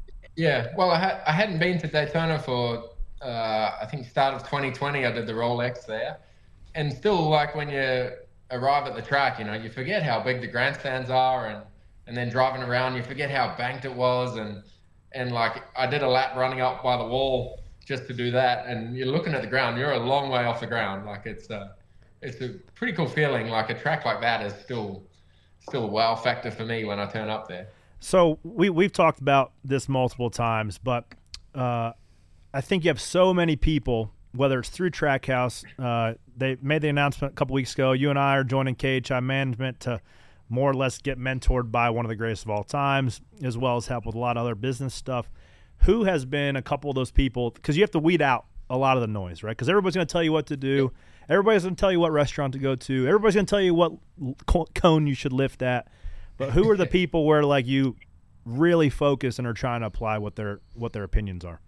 Yeah, well, I, had, I hadn't been to Daytona for, uh, I think, start of twenty twenty. I did the Rolex there. And still, like, when you arrive at the track, you know, you forget how big the grandstands are. And, and then driving around, you forget how banked it was. And, and, like, I did a lap running up by the wall just to do that. And you're looking at the ground. You're a long way off the ground. Like, it's a, it's a pretty cool feeling. Like, a track like that is still, still a wow factor for me when I turn up there. So we we've talked about this multiple times, but uh, I think you have so many people, whether it's through Trackhouse, uh, they made the announcement a couple weeks ago. You and I are joining K H I Management to more or less get mentored by one of the greatest of all times, as well as help with a lot of other business stuff. Who has been a couple of those people? Because you have to weed out a lot of the noise, right? Because everybody's going to tell you what to do. Everybody's going to tell you what restaurant to go to. Everybody's going to tell you what cone you should lift at. But who are the people where like you really focus and are trying to apply what their what their opinions are?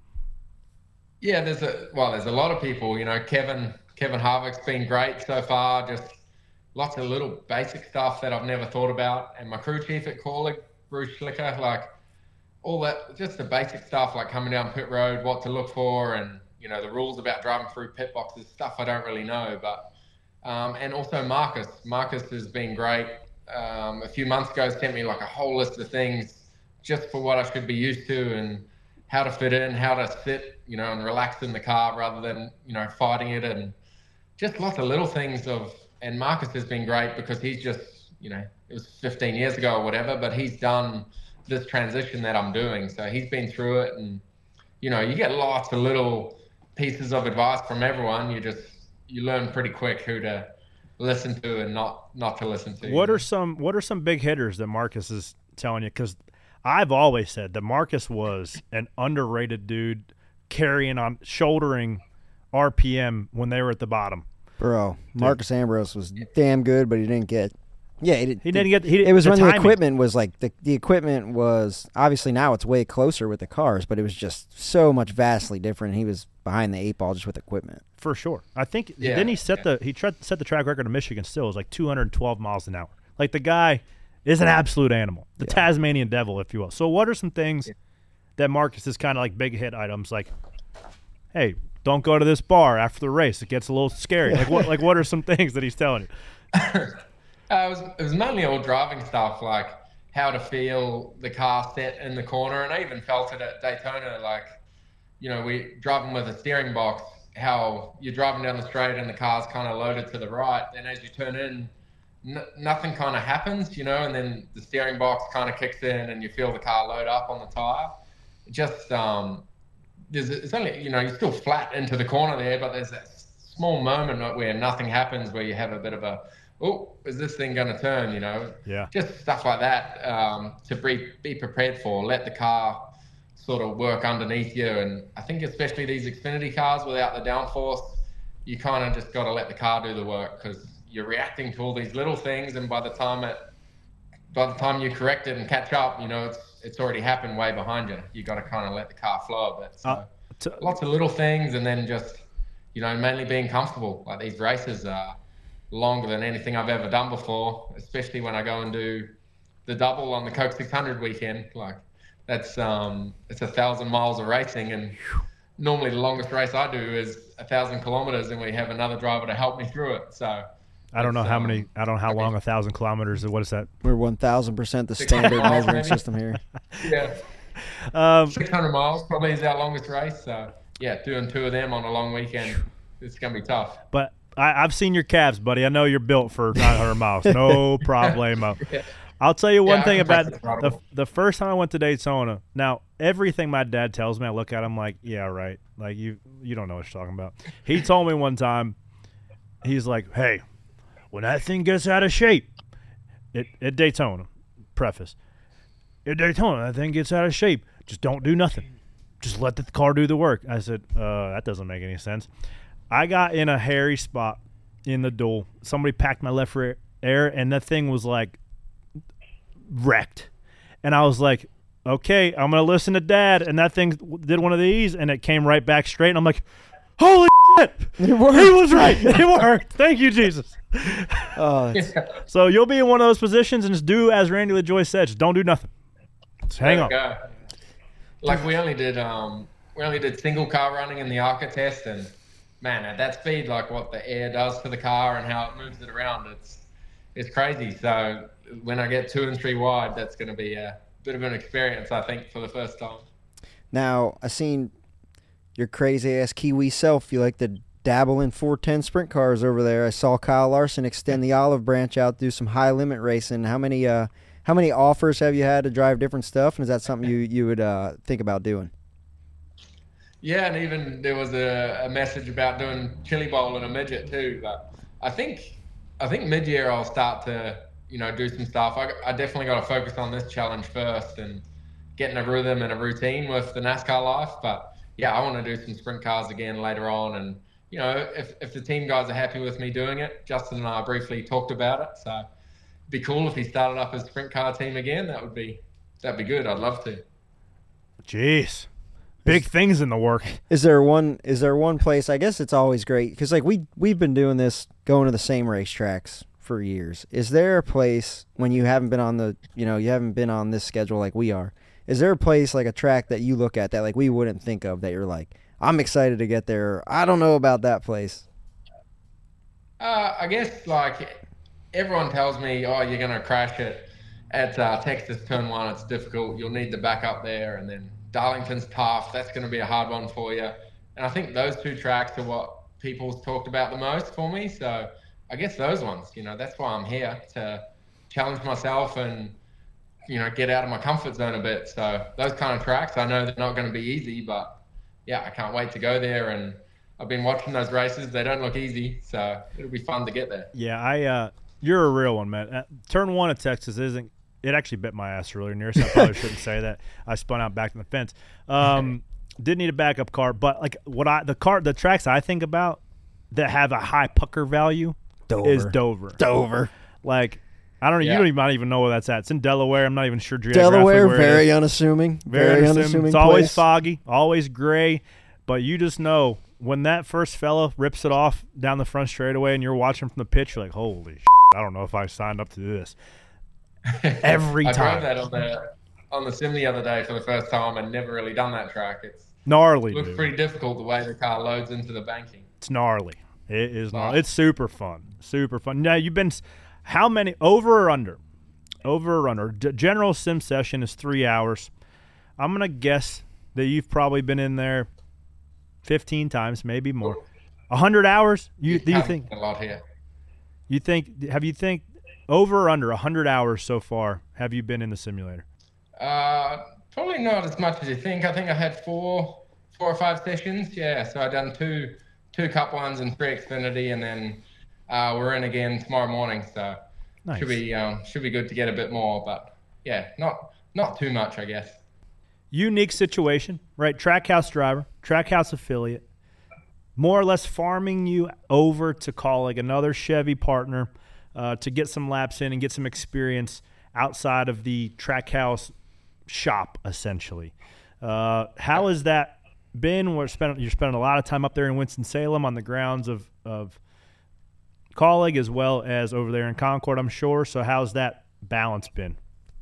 Yeah, there's a well, there's a lot of people. You know, Kevin Kevin Harvick's been great so far. Just lots of little basic stuff that I've never thought about. And my crew chief at Corlick, Bruce Schlicker, like all that, just the basic stuff like coming down pit road, what to look for, and you know the rules about driving through pit boxes, stuff I don't really know. But um, and also Marcus, Marcus has been great. Um, a few months ago, sent me like a whole list of things just for what I should be used to and how to fit in, how to sit, you know, and relax in the car rather than, you know, fighting it, and just lots of little things of, and Marcus has been great because he's just, you know, it was fifteen years ago or whatever, but he's done this transition that I'm doing. So he's been through it, and, you know, you get lots of little pieces of advice from everyone. You just, you learn pretty quick who to listen to and not not to listen to. What are some what are some big hitters that Marcus is telling you? Because I've always said that Marcus was an underrated dude, carrying on shouldering R P M when they were at the bottom. Bro, Marcus Ambrose was damn good, but he didn't get. Yeah, he, did, he didn't get. He didn't, it was the when timing. the equipment was like the the equipment was obviously now it's way closer with the cars, but it was just so much vastly different. He was behind the eight ball just with equipment. For sure, I think. Yeah, didn't he set yeah. the he tried set the track record in Michigan? Still, it was like two hundred twelve miles an hour. Like the guy is an absolute animal, the Yeah. Tasmanian devil, if you will. So, what are some things yeah. that Marcus is kind of like big hit items? Like, hey, don't go to this bar after the race; it gets a little scary. Like what? Like what are some things that he's telling you? Uh, it was it was mainly all driving stuff, like how to feel the car set in the corner, and I even felt it at Daytona. Like, you know, we driving with a steering box, how you're driving down the straight and the car's kind of loaded to the right, and as you turn in, n- nothing kind of happens, you know, and then the steering box kind of kicks in, and you feel the car load up on the tire. It just um, there's it's only you know you're still flat into the corner there, but there's that small moment where nothing happens, where you have a bit of a oh, is this thing going to turn, you know? Yeah. Just stuff like that um, to be, be prepared for. Let the car sort of work underneath you. And I think especially these Xfinity cars without the downforce, you kind of just got to let the car do the work because you're reacting to all these little things. And by the time it, by the time you correct it and catch up, you know, it's it's already happened way behind you. You got to kind of let the car flow a bit. So Uh, t- lots of little things, and then just, you know, mainly being comfortable. Like these races are longer than anything I've ever done before, especially when I go and do the double on the Coke six hundred weekend. Like that's um, it's a thousand miles of racing, and normally the longest race I do is a thousand kilometers, and we have another driver to help me through it. So I don't know how um, many. I don't know how okay. long a thousand kilometers is. What is that? We're one thousand percent the standard miles, measuring maybe. system here. Yeah, Um, six hundred miles probably is our longest race. So yeah, doing two of them on a long weekend, it's gonna be tough. but I, I've seen your calves, buddy. I know you're built for nine hundred miles. No problemo. Yeah. I'll tell you one Yeah, thing I can about press the throttle. the the first time I went to Daytona. Now, everything my dad tells me, I look at him like, yeah, right. Like you, you don't know what you're talking about. He told me one time, he's like, hey, when that thing gets out of shape, it, at Daytona, preface, at Daytona, that thing gets out of shape, just don't do nothing. Just let the car do the work. I said, uh, that doesn't make any sense. I got in a hairy spot in the duel. Somebody packed my left rear air, and that thing was like wrecked. And I was like, okay, I'm going to listen to Dad. And that thing did one of these, and it came right back straight. And I'm like, holy shit. It worked. He was right. It worked. Thank you, Jesus. Oh, it's, So you'll be in one of those positions and just do as Randy LaJoy said. Just don't do nothing. Just hang on. Go. Like we only did um we only did single car running in the ARCA test, and man, at that speed, like what the air does to the car and how it moves it around, it's it's crazy. So when I get two and three wide, that's going to be a bit of an experience, I think, for the first time. now, I seen your crazy-ass Kiwi self. You like to dabble in four ten sprint cars over there. I saw Kyle Larson extend the olive branch out, do some high-limit racing. How many uh, how many offers have you had to drive different stuff, and is that something you, you would uh, think about doing? Yeah, and even there was a, a message about doing chili bowl and a midget too. But I think I think mid-year I'll start to, you know, do some stuff. I, I definitely got to focus on this challenge first and getting a rhythm and a routine with the NASCAR life. But yeah, I want to do some sprint cars again later on. And, you know, if, if the team guys are happy with me doing it, Justin and I briefly talked about it. So it'd be cool if he started up his sprint car team again. That would be, that'd be good. I'd love to. Jeez. Big things in the work. Is there one? Is there one place? I guess it's always great because like we we've been doing this, going to the same racetracks for years. Is there a place when you haven't been on the, you know, you haven't been on this schedule like we are? Is there a place like a track that you look at that like we wouldn't think of that you're like, I'm excited to get there. I don't know about that place. Uh, I guess like everyone tells me, oh, you're gonna crash it at uh, Texas Turn One. It's difficult. You'll need to back up there, and then Darlington's tough. That's going to be a hard one for you. And I think those two tracks are what people's talked about the most for me. So I guess those ones, you know, that's why I'm here, to challenge myself and, you know, get out of my comfort zone a bit. So those kind of tracks, I know they're not going to be easy, but yeah, I can't wait to go there. And I've been watching those races. They don't look easy. So it'll be fun to get there. Yeah, I. Uh, you're a real one, man. Uh, turn one at Texas isn't. It actually bit my ass earlier near, so I probably shouldn't say that. I spun out back in the fence. Um, didn't need a backup car, but like what I the car the tracks I think about, that have a high pucker value Dover. is Dover. Dover. Like, I don't know. Yeah. You don't even, not even know where that's at. It's in Delaware. I'm not even sure Delaware, geographically where it very is. unassuming. Very, Very unassuming. unassuming It's always place. foggy, always gray. But you just know when that first fella rips it off down the front straightaway and you're watching from the pitch, you're like, holy shit, I don't know if I signed up to do this. Every I time. drove that on the on the sim the other day for the first time and never really done that track. It's Gnarly, looks dude. pretty difficult the way the car loads into the banking. It's gnarly. It is gnarly. Wow. It's super fun. Super fun. Now, you've been – how many – over or under? Over or under? D- general sim session is three hours. I'm going to guess that you've probably been in there fifteen times, maybe more. one hundred hours? You do you have think a lot here? you think have you think over or under one hundred hours so far have you been in the simulator? Uh, probably not as much as you think. I think I had four, four or five sessions. Yeah, so I done two, two Cup ones and three Xfinity, and then uh, we're in again tomorrow morning. So Nice. should be um, should be good to get a bit more. But yeah, not not too much, I guess. Unique situation, right? Trackhouse driver, Trackhouse affiliate, more or less farming you over to call like another Chevy partner uh, to get some laps in and get some experience outside of the Trackhouse shop, essentially. Uh, how has that been? We're spending, you're spending a lot of time up there in Winston-Salem on the grounds of, of Colleague as well as over there in Concord, I'm sure. So how's that balance been?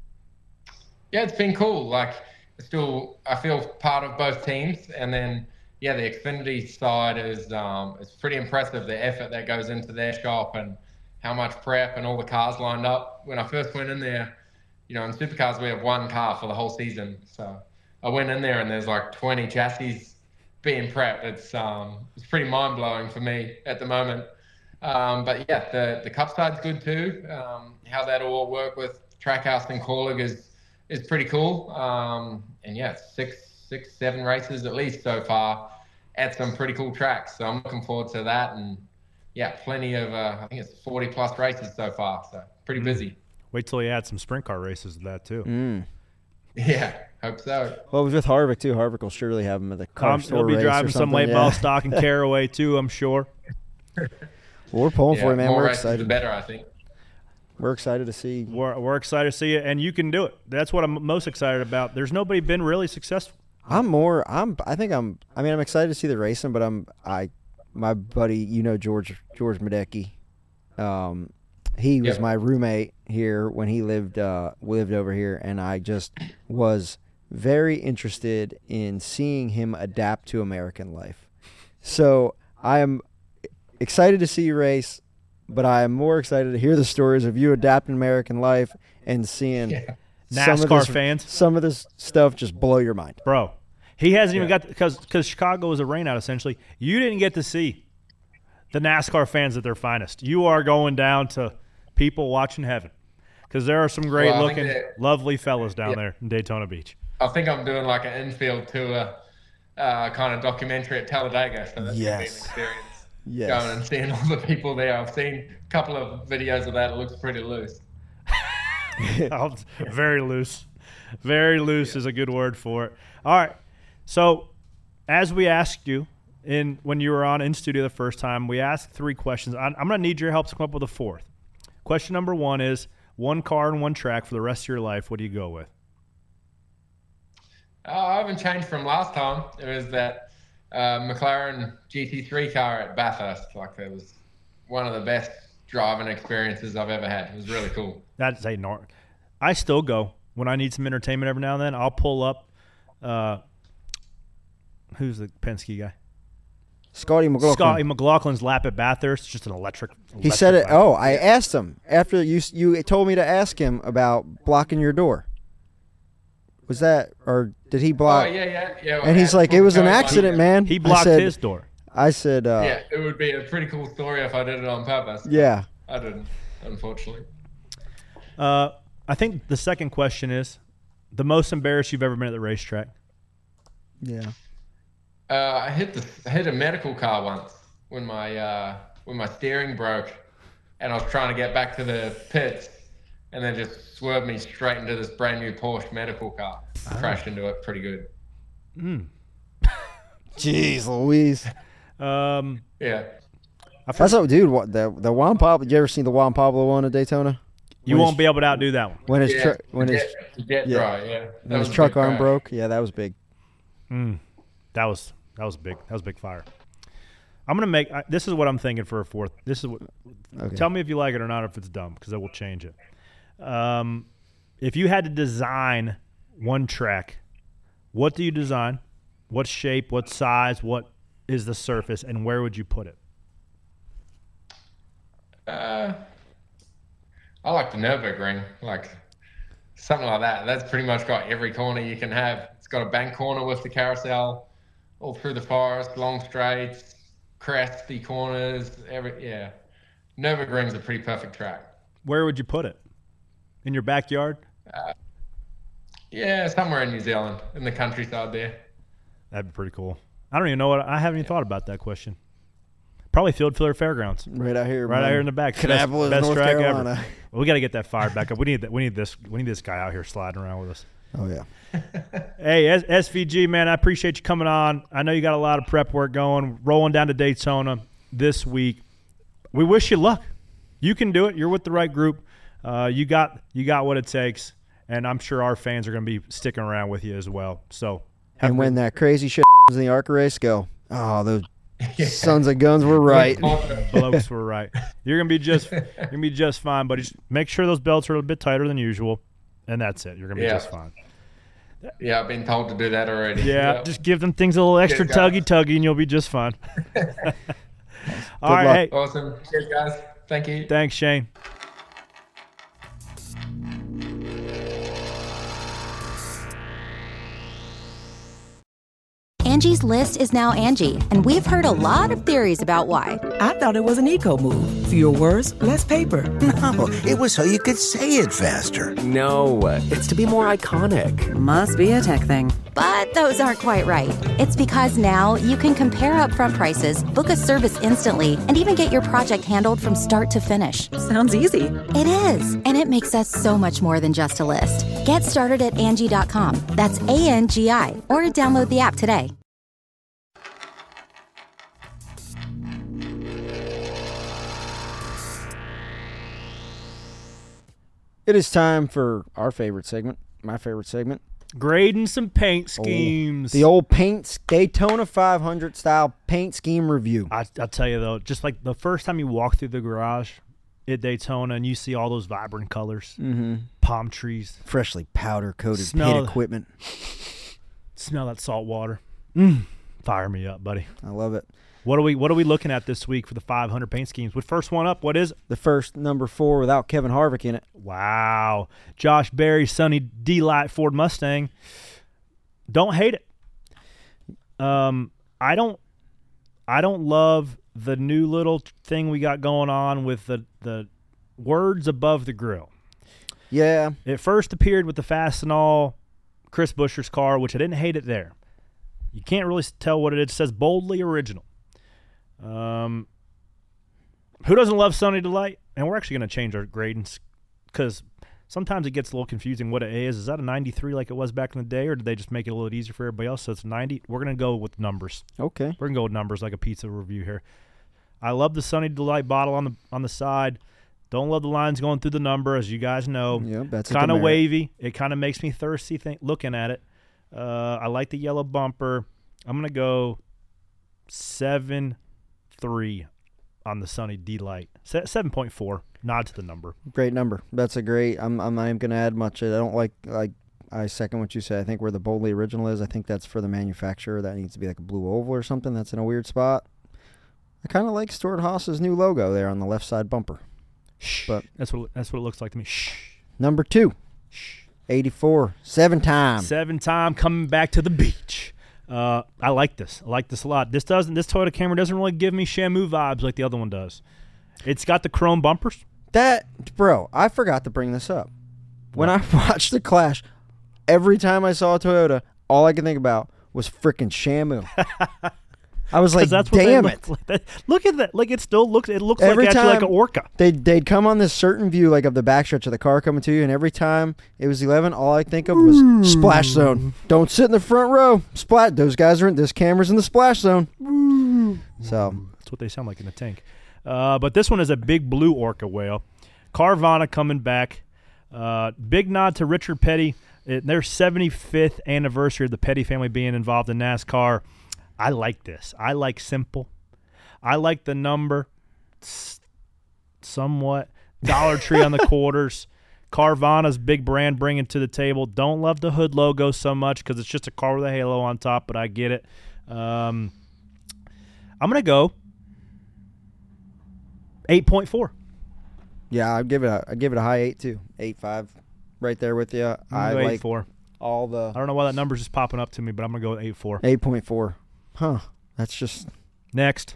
Yeah, it's been cool. Like, it's still, I feel part of both teams. And then, yeah, the Xfinity side is um, it's pretty impressive, the effort that goes into their shop and how much prep and all the cars lined up. When I first went in there, you know, in Supercars, we have one car for the whole season. So I went in there and there's like twenty chassis being prepped. It's um, it's pretty mind-blowing for me at the moment. Um, but yeah, the, the Cup side's good too. Um, how that all work with Trackhouse and Corlig is is pretty cool. Um, and yeah, it's six, six, seven races at least so far at some pretty cool tracks. So I'm looking forward to that. And yeah, plenty of, uh, I think it's forty plus races so far. So pretty busy. Wait till you add some sprint car races to that too. Mm. Yeah, hope so. Well, it was with Harvick too. Harvick will surely have him at the car Um, store he'll be race or driving some something, late yeah. model stock in Caraway too, I'm sure. Well, we're pulling Yeah, for you, man. more We're races the excited. better, I think. We're excited to see. We're, we're excited to see it, and you can do it. That's what I'm most excited about. There's nobody been really successful. I'm more. I'm. I think I'm. I mean, I'm excited to see the racing, but I'm. I, my buddy, you know George George Medecki. Um, he was Yeah. my roommate here when he lived uh lived over here, and I just was very interested in seeing him adapt to American life. So I am excited to see you race, but I am more excited to hear the stories of you adapting American life and seeing Yeah. some of NASCAR this, fans. Some of this stuff just blow your mind. Bro, he hasn't even Yeah. got – because because Chicago was a rainout essentially. You didn't get to see the NASCAR fans at their finest. You are going down to people watching heaven because there are some great-looking, Well, I think that- lovely fellas down Yeah. there in Daytona Beach. I think I'm doing like an infield tour uh, kind of documentary at Talladega. So that's Yes. going to be an experience. Yes. Going and seeing all the people there. I've seen a couple of videos of that. It looks pretty loose. Oh, very loose. Very loose is a good word for it. All right. So as we asked you in when you were on in studio the first time, we asked three questions. I'm, I'm going to need your help to come up with a fourth. Question number one is one car and one track for the rest of your life. What do you go with? Uh, I haven't changed from last time. It was that uh, McLaren G T three car at Bathurst. Like, it was one of the best driving experiences I've ever had. It was really cool. That's a nar- I still go when I need some entertainment every now and then. I'll pull up. Uh, who's the Penske guy? Scotty McLaughlin. Scotty McLaughlin's lap at Bathurst. Just an electric. He electric said it. lap. Oh, I asked him after you. You told me to ask him about blocking your door. Was that, or did he block? Oh, yeah, yeah, yeah. And he's yeah, like, it was an going on accident, here. man. He I blocked said- his door. I said, uh, Yeah, it would be a pretty cool story if I did it on purpose. yeah. I didn't, unfortunately. Uh, I think the second question is the most embarrassed you've ever been at the racetrack. Yeah. Uh, I hit the I hit a medical car once when my uh, when my steering broke, and I was trying to get back to the pits, and then just swerved me straight into this brand new Porsche medical car. Oh. Crashed into it pretty good. Jeez Louise. Um, Yeah. I've That's what, dude. What the the Juan Pablo? Did you ever see the Juan Pablo one at Daytona? You When won't his- be able to outdo that one. When his Yeah, truck when his jet, jet yeah. dry, yeah. That when his was a truck big arm crash. broke. Yeah, that was big. Mm, that was that was big. That was big fire. I'm gonna make. I, this is what I'm thinking for a fourth. This is what. Okay. Tell me if you like it or not, or if it's dumb, because I will change it. Um, if you had to design one track, what do you design? What shape? What size? What is the surface? And where would you put it? Uh, I like the Nürburgring, like something like that. That's pretty much got every corner you can have. It's got a bank corner with the carousel, all through the forest, long straights, cresty corners. Every yeah, Nürburgring's a pretty perfect track. Where would you put it? In your backyard? Yeah, somewhere in New Zealand, in the countryside there. That'd be pretty cool. I don't even know what I haven't even thought about that question. Probably Field Filler Fairgrounds. Right out here, Right out man. here in the back. Kannapolis, best best North track Carolina. ever. Well, we got to get that fired back up. We need that. We need this. We need this guy out here sliding around with us. Oh yeah. Hey, S- SVG man, I appreciate you coming on. I know you got a lot of prep work going, rolling down to Daytona this week. We wish you luck. You can do it. You're with the right group. Uh, you got you got what it takes, and I'm sure our fans are going to be sticking around with you as well. So, have And a when great- that crazy shit in the ARCA race, go. Oh, those sons of guns were right. blokes were right. You're gonna be just you're gonna be just fine, buddy. Just make sure those belts are a bit tighter than usual, and that's it. You're gonna be Yeah. just fine. Yeah, I've been told to do that already. Yeah, Yep. just give them things a little extra Cheers, guys. tuggy tuggy, and you'll be just fine. All right, luck. hey, Awesome. Cheers, guys. Thank you. thanks, Shane. Angie's List is now Angie, and we've heard a lot of theories about why. I thought it was an eco move. Fewer words, less paper. No, it was so you could say it faster. No, it's to be more iconic. Must be a tech thing. But those aren't quite right. It's because now you can compare upfront prices, book a service instantly, and even get your project handled from start to finish. Sounds easy. It is, and it makes us so much more than just a list. Get started at Angie dot com. That's A N G I, or download the app today. It is time for our favorite segment, my favorite segment. Grading some paint Oh, schemes. the old paint Daytona five hundred style paint scheme review. I, I'll tell you though, just like the first time you walk through the garage at Daytona and you see all those vibrant colors, Mm-hmm. palm trees, Freshly powder coated Smell paint it. equipment. smell that salt water. Mm, fire me up, buddy. I love it. What are we What are we looking at this week for the five hundred paint schemes? With first one up, what is it? The first number four without Kevin Harvick in it. Wow, Josh Berry, Sonny D-Light Ford Mustang. Don't hate it. Um, I don't. I don't love the new little thing we got going on with the the words above the grill. Yeah. It first appeared with the Fastenal Chris Buescher's car, which I didn't hate it there. You can't really tell what it is. It says boldly original. Um, who doesn't love Sunny Delight? And we're actually going to change our gradings because sometimes it gets a little confusing what it is. Is that a ninety-three like it was back in the day, or did they just make it a little easier for everybody else? So it's ninety. We're going to go with numbers. Okay. We're going to go with numbers like a pizza review here. I love the Sunny Delight bottle on the on the side. Don't love the lines going through the number, as you guys know. Yep, that's a kind of demerit. wavy. It kind of makes me thirsty think, looking at it. Uh, I like the yellow bumper. I'm going to go seven three on the Sunny D-Light. Se- seven point four. Nod to the number. Great number. That's a great. I'm. I'm not even going to add much. I don't like. Like. I second what you said. I think where the boldly original is, I think that's for the manufacturer. That needs to be like a blue oval or something. That's in a weird spot. I kind of like Stuart Haas's new logo there on the left side bumper. Shh. But that's what that's what it looks like to me. Shh. number two, Shh. eighty-four, seven time. Seven time coming back to the beach. Uh, I like this. I like this a lot. This doesn't. This Toyota Camry doesn't really give me Shamu vibes like the other one does. It's got the chrome bumpers. That, bro, I forgot to bring this up. When I watched the Clash, every time I saw a Toyota, all I could think about was freaking Shamu. I was like, that's what they damn look it. like. That- Look at that. Like it still looks. It looks Every like actually like time an Orca. They'd, they'd come on this certain view, like of the backstretch of the car coming to you, and every time it was eleven, all I think of was splash zone. Don't sit in the front row. Splat. Those guys are in. This camera's in the splash zone. So That's what they sound like in a tank. Uh, but this one is a big blue orca whale. Carvana coming back. Uh, big nod to Richard Petty. It, their seventy-fifth anniversary of the Petty family being involved in NASCAR. I like this. I like simple. I like the number somewhat. Dollar Tree on the quarters. Carvana's big brand bringing to the table. Don't love the hood logo so much because it's just a car with a halo on top, but I get it. Um, I'm going to go eight point four. Yeah, I'd give it a, I'd give it a high eight, too. eight five. Right there with you. I like eight four. all the... I don't know why that number's just popping up to me, but I'm going to go with eight four. eight point four. Huh. That's just... Next.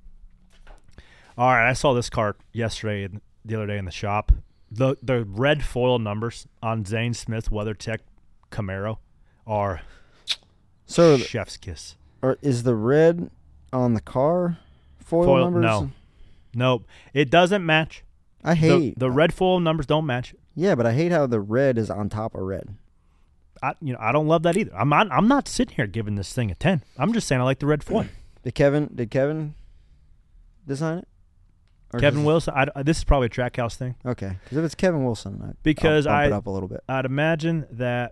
All right, I saw this car yesterday, the other day in the shop. The the red foil numbers on Zane Smith WeatherTech Camaro are so chef's kiss. Or is the red on the car foil, foil numbers? No. Nope. It doesn't match. I hate... The, the red foil numbers don't match. Yeah, but I hate how the red is on top of red. I you know I don't love that either. I'm not, I'm not sitting here giving this thing a ten. I'm just saying I like the red foil. Did Kevin did Kevin design it? Or Kevin Wilson. I, this is probably a Trackhouse thing. Okay, because if it's Kevin Wilson, I, because I'll bump I it up a little bit. I'd imagine that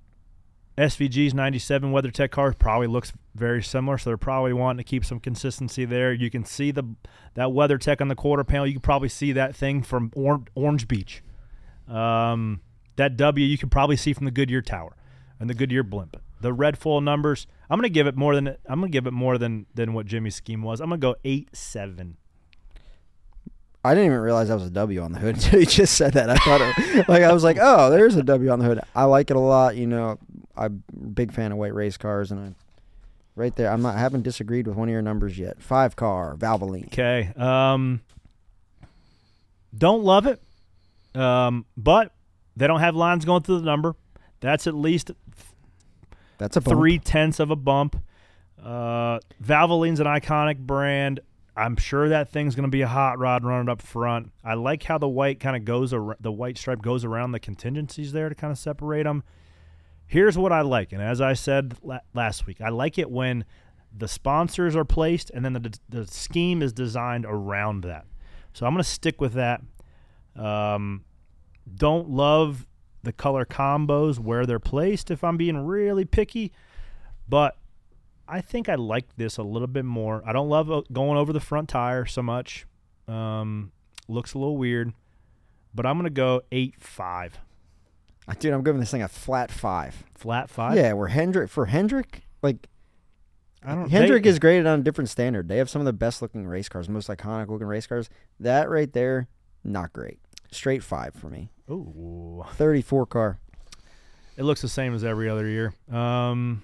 S V G's ninety-seven WeatherTech car probably looks very similar, so they're probably wanting to keep some consistency there. You can see the that WeatherTech on the quarter panel. You can probably see that thing from or, Orange Beach. Um, that W you can probably see from the Goodyear Tower and the Goodyear blimp. The red foil numbers, I'm gonna give it more than I'm gonna give it more than than what Jimmy's scheme was. I'm gonna go eight seven. I didn't even realize that was a W on the hood until you just said that. I thought it, like I was like, oh, there's a W on the hood. I like it a lot. You know, I'm a big fan of white race cars, and I right there, I'm not I haven't disagreed with one of your numbers yet. Five car Valvoline. Okay. Um, don't love it. Um, but they don't have lines going through the number. That's at least that's a bump. three tenths of a bump. Uh, Valvoline's an iconic brand. I'm sure that thing's going to be a hot rod running up front. I like how the white kind of goes ar- the white stripe goes around the contingencies there to kind of separate them. Here's what I like, and as I said la- last week, I like it when the sponsors are placed and then the the scheme is designed around that. So I'm going to stick with that. Um, don't love the color combos where they're placed if I'm being really picky, but I think I like this a little bit more. I don't love going over the front tire so much. Um, looks a little weird, but I'm going to go eight five. Dude, I'm giving this thing a flat five. Flat five? Yeah, where Hendrick, for Hendrick, like, I don't Hendrick they, is graded on a different standard. They have some of the best looking race cars, most iconic looking race cars. That right there, not great. Straight five for me. Ooh. thirty-four car. It looks the same as every other year. Um,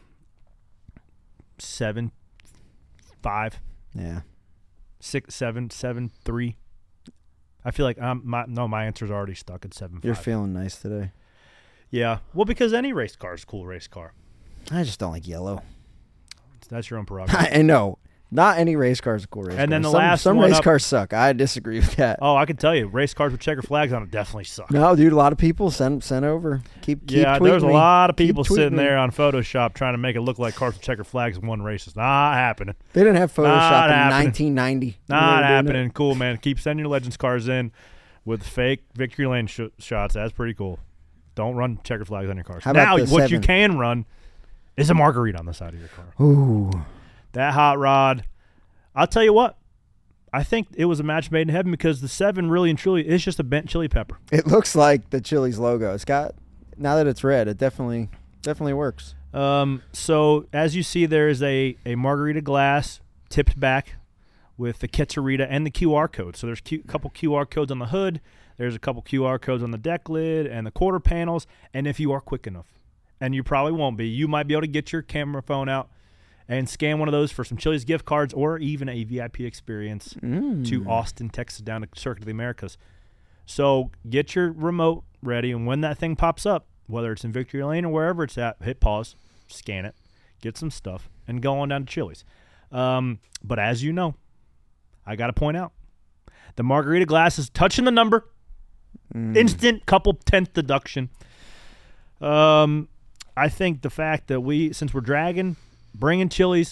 seven, five. Yeah. Six, seven, seven, three. I feel like I'm my no, my answer's already stuck at seven. You're five. feeling nice today. Yeah. Well, because any race car is a cool race car. I just don't like yellow. That's your own prerogative. I know. Not any race car is a cool race car. And then the some, last Some one race up, cars suck. I disagree with that. Oh, I can tell you, race cars with checker flags on it definitely suck. No, dude, a lot of people send send over. Keep, keep Yeah, tweeting there's a me. lot of Keep people tweeting sitting me. there on Photoshop trying to make it look like cars with checker flags in one race. It's not happening. They didn't have Not Photoshop in happening. nineteen ninety. Not They were doing happening. it. Cool, man. Keep sending your Legends cars in with fake victory lane sh- shots. That's pretty cool. Don't run checker flags on your cars. How about Now, the what you seven? can run is a margarita on the side of your car. Ooh. That hot rod. I'll tell you what. I think it was a match made in heaven because the seven really and truly is just a bent chili pepper. It looks like the Chili's logo. It's got, now that it's red, it definitely definitely works. Um, so as you see, there is a, a margarita glass tipped back with the Quetzarita and the Q R code. So there's a couple Q R codes on the hood. There's a couple Q R codes on the deck lid and the quarter panels. And if you are quick enough, and you probably won't be, you might be able to get your camera phone out and scan one of those for some Chili's gift cards or even a V I P experience Mm. to Austin, Texas, down to Circuit of the Americas. So get your remote ready, and when that thing pops up, whether it's in Victory Lane or wherever it's at, hit pause, scan it, get some stuff, and go on down to Chili's. Um, but as you know, I got to point out, the margarita glass is touching the number. Mm. Instant couple tenth deduction. Um, I think the fact that we, since we're dragging, bringing Chili's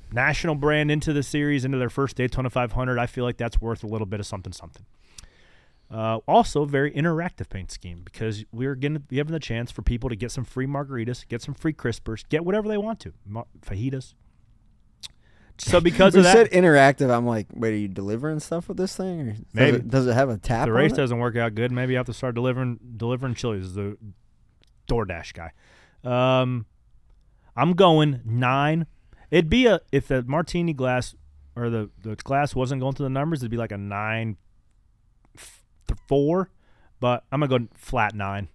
national brand into the series, into their first Daytona five hundred. I feel like that's worth a little bit of something, something. Uh, also, very interactive paint scheme because we're getting giving the chance for people to get some free margaritas, get some free crispers, get whatever they want to, Ma- fajitas. So because you of that, said interactive. I'm like, wait, are you delivering stuff with this thing? Or does maybe it, does it have a tap? If the on race it? doesn't work out good, maybe I have to start delivering delivering chilies. The DoorDash guy. Um, I'm going nine. It'd be a if the martini glass or the the glass wasn't going to the numbers, it'd be like a nine f- four. But I'm gonna go flat nine.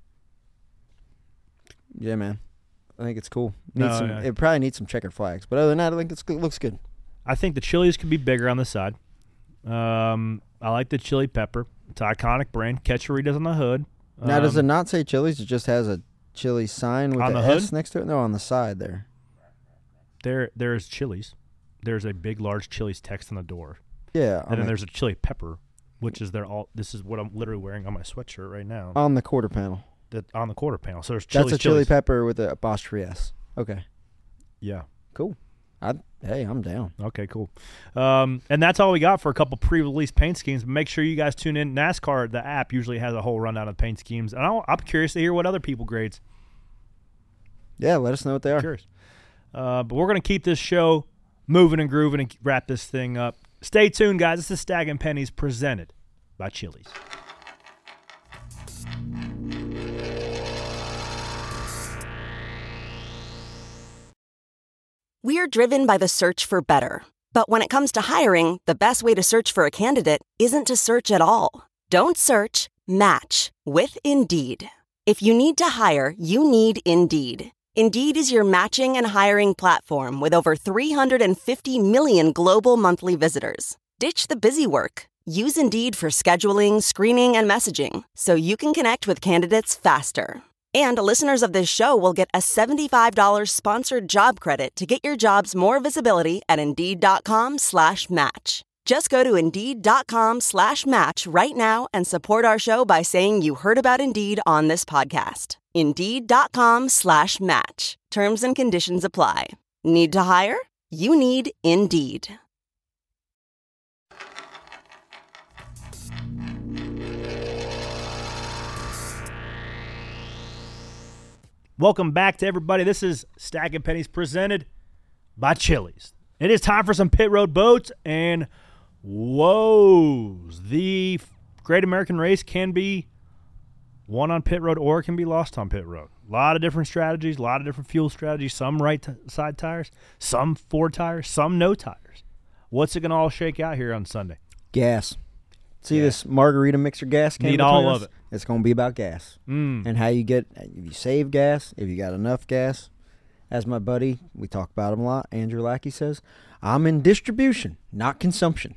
Yeah, man. I think it's cool. Needs No, some, yeah. It probably needs some checkered flags, but other than that, I think it's, it looks good. I think the chilies could be bigger on the side. Um, I like the chili pepper. It's an iconic brand. Ketcheritas on the hood. Now, does it Um, not say Chili's? It just has a Chili sign with On the, the S hood? next to it? No, on the side there. There, there's chilies. There's a big, large chili's text on the door. Yeah. And I then mean- there's a chili pepper, which is their all. This is what I'm literally wearing on my sweatshirt right now. On the quarter panel. That on the quarter panel. So there's chilies. That's a chili chilies. pepper with a apostrophe S. Okay. Yeah. Cool. I Hey, I'm down. Okay, cool. Um, and that's all we got for a couple pre-release paint schemes. Make sure you guys tune in. NASCAR, the app, usually has a whole rundown of paint schemes. And I'll, I'm curious to hear what other people grades. Yeah, let us know what they are. Curious. Uh, but we're going to keep this show moving and grooving and wrap this thing up. Stay tuned, guys. This is Stag and Pennies presented by Chili's. We're driven by the search for better. But when it comes to hiring, the best way to search for a candidate isn't to search at all. Don't search, match with Indeed. If you need to hire, you need Indeed. Indeed is your matching and hiring platform with over three hundred fifty million global monthly visitors. Ditch the busy work. Use Indeed for scheduling, screening, and messaging so you can connect with candidates faster. And listeners of this show will get a seventy-five dollars sponsored job credit to get your jobs more visibility at Indeed.com slash match. Just go to Indeed.com slash match right now and support our show by saying you heard about Indeed on this podcast. Indeed.com slash match. Terms and conditions apply. Need to hire? You need Indeed. Welcome back to everybody. This is Stag and Pennies presented by Chili's. It is time for some pit road boats and woes. The Great American Race can be won on pit road or it can be lost on pit road. A lot of different strategies, a lot of different fuel strategies. Some right t- side tires, some four tires, some no tires. What's it going to all shake out here on Sunday? Gas. See this margarita mixer gas can Need between all us? of it. It's going to be about gas. Mm. And how you get, if you save gas, if you got enough gas. As my buddy, we talk about him a lot, Andrew Lackey says, I'm in distribution, not consumption.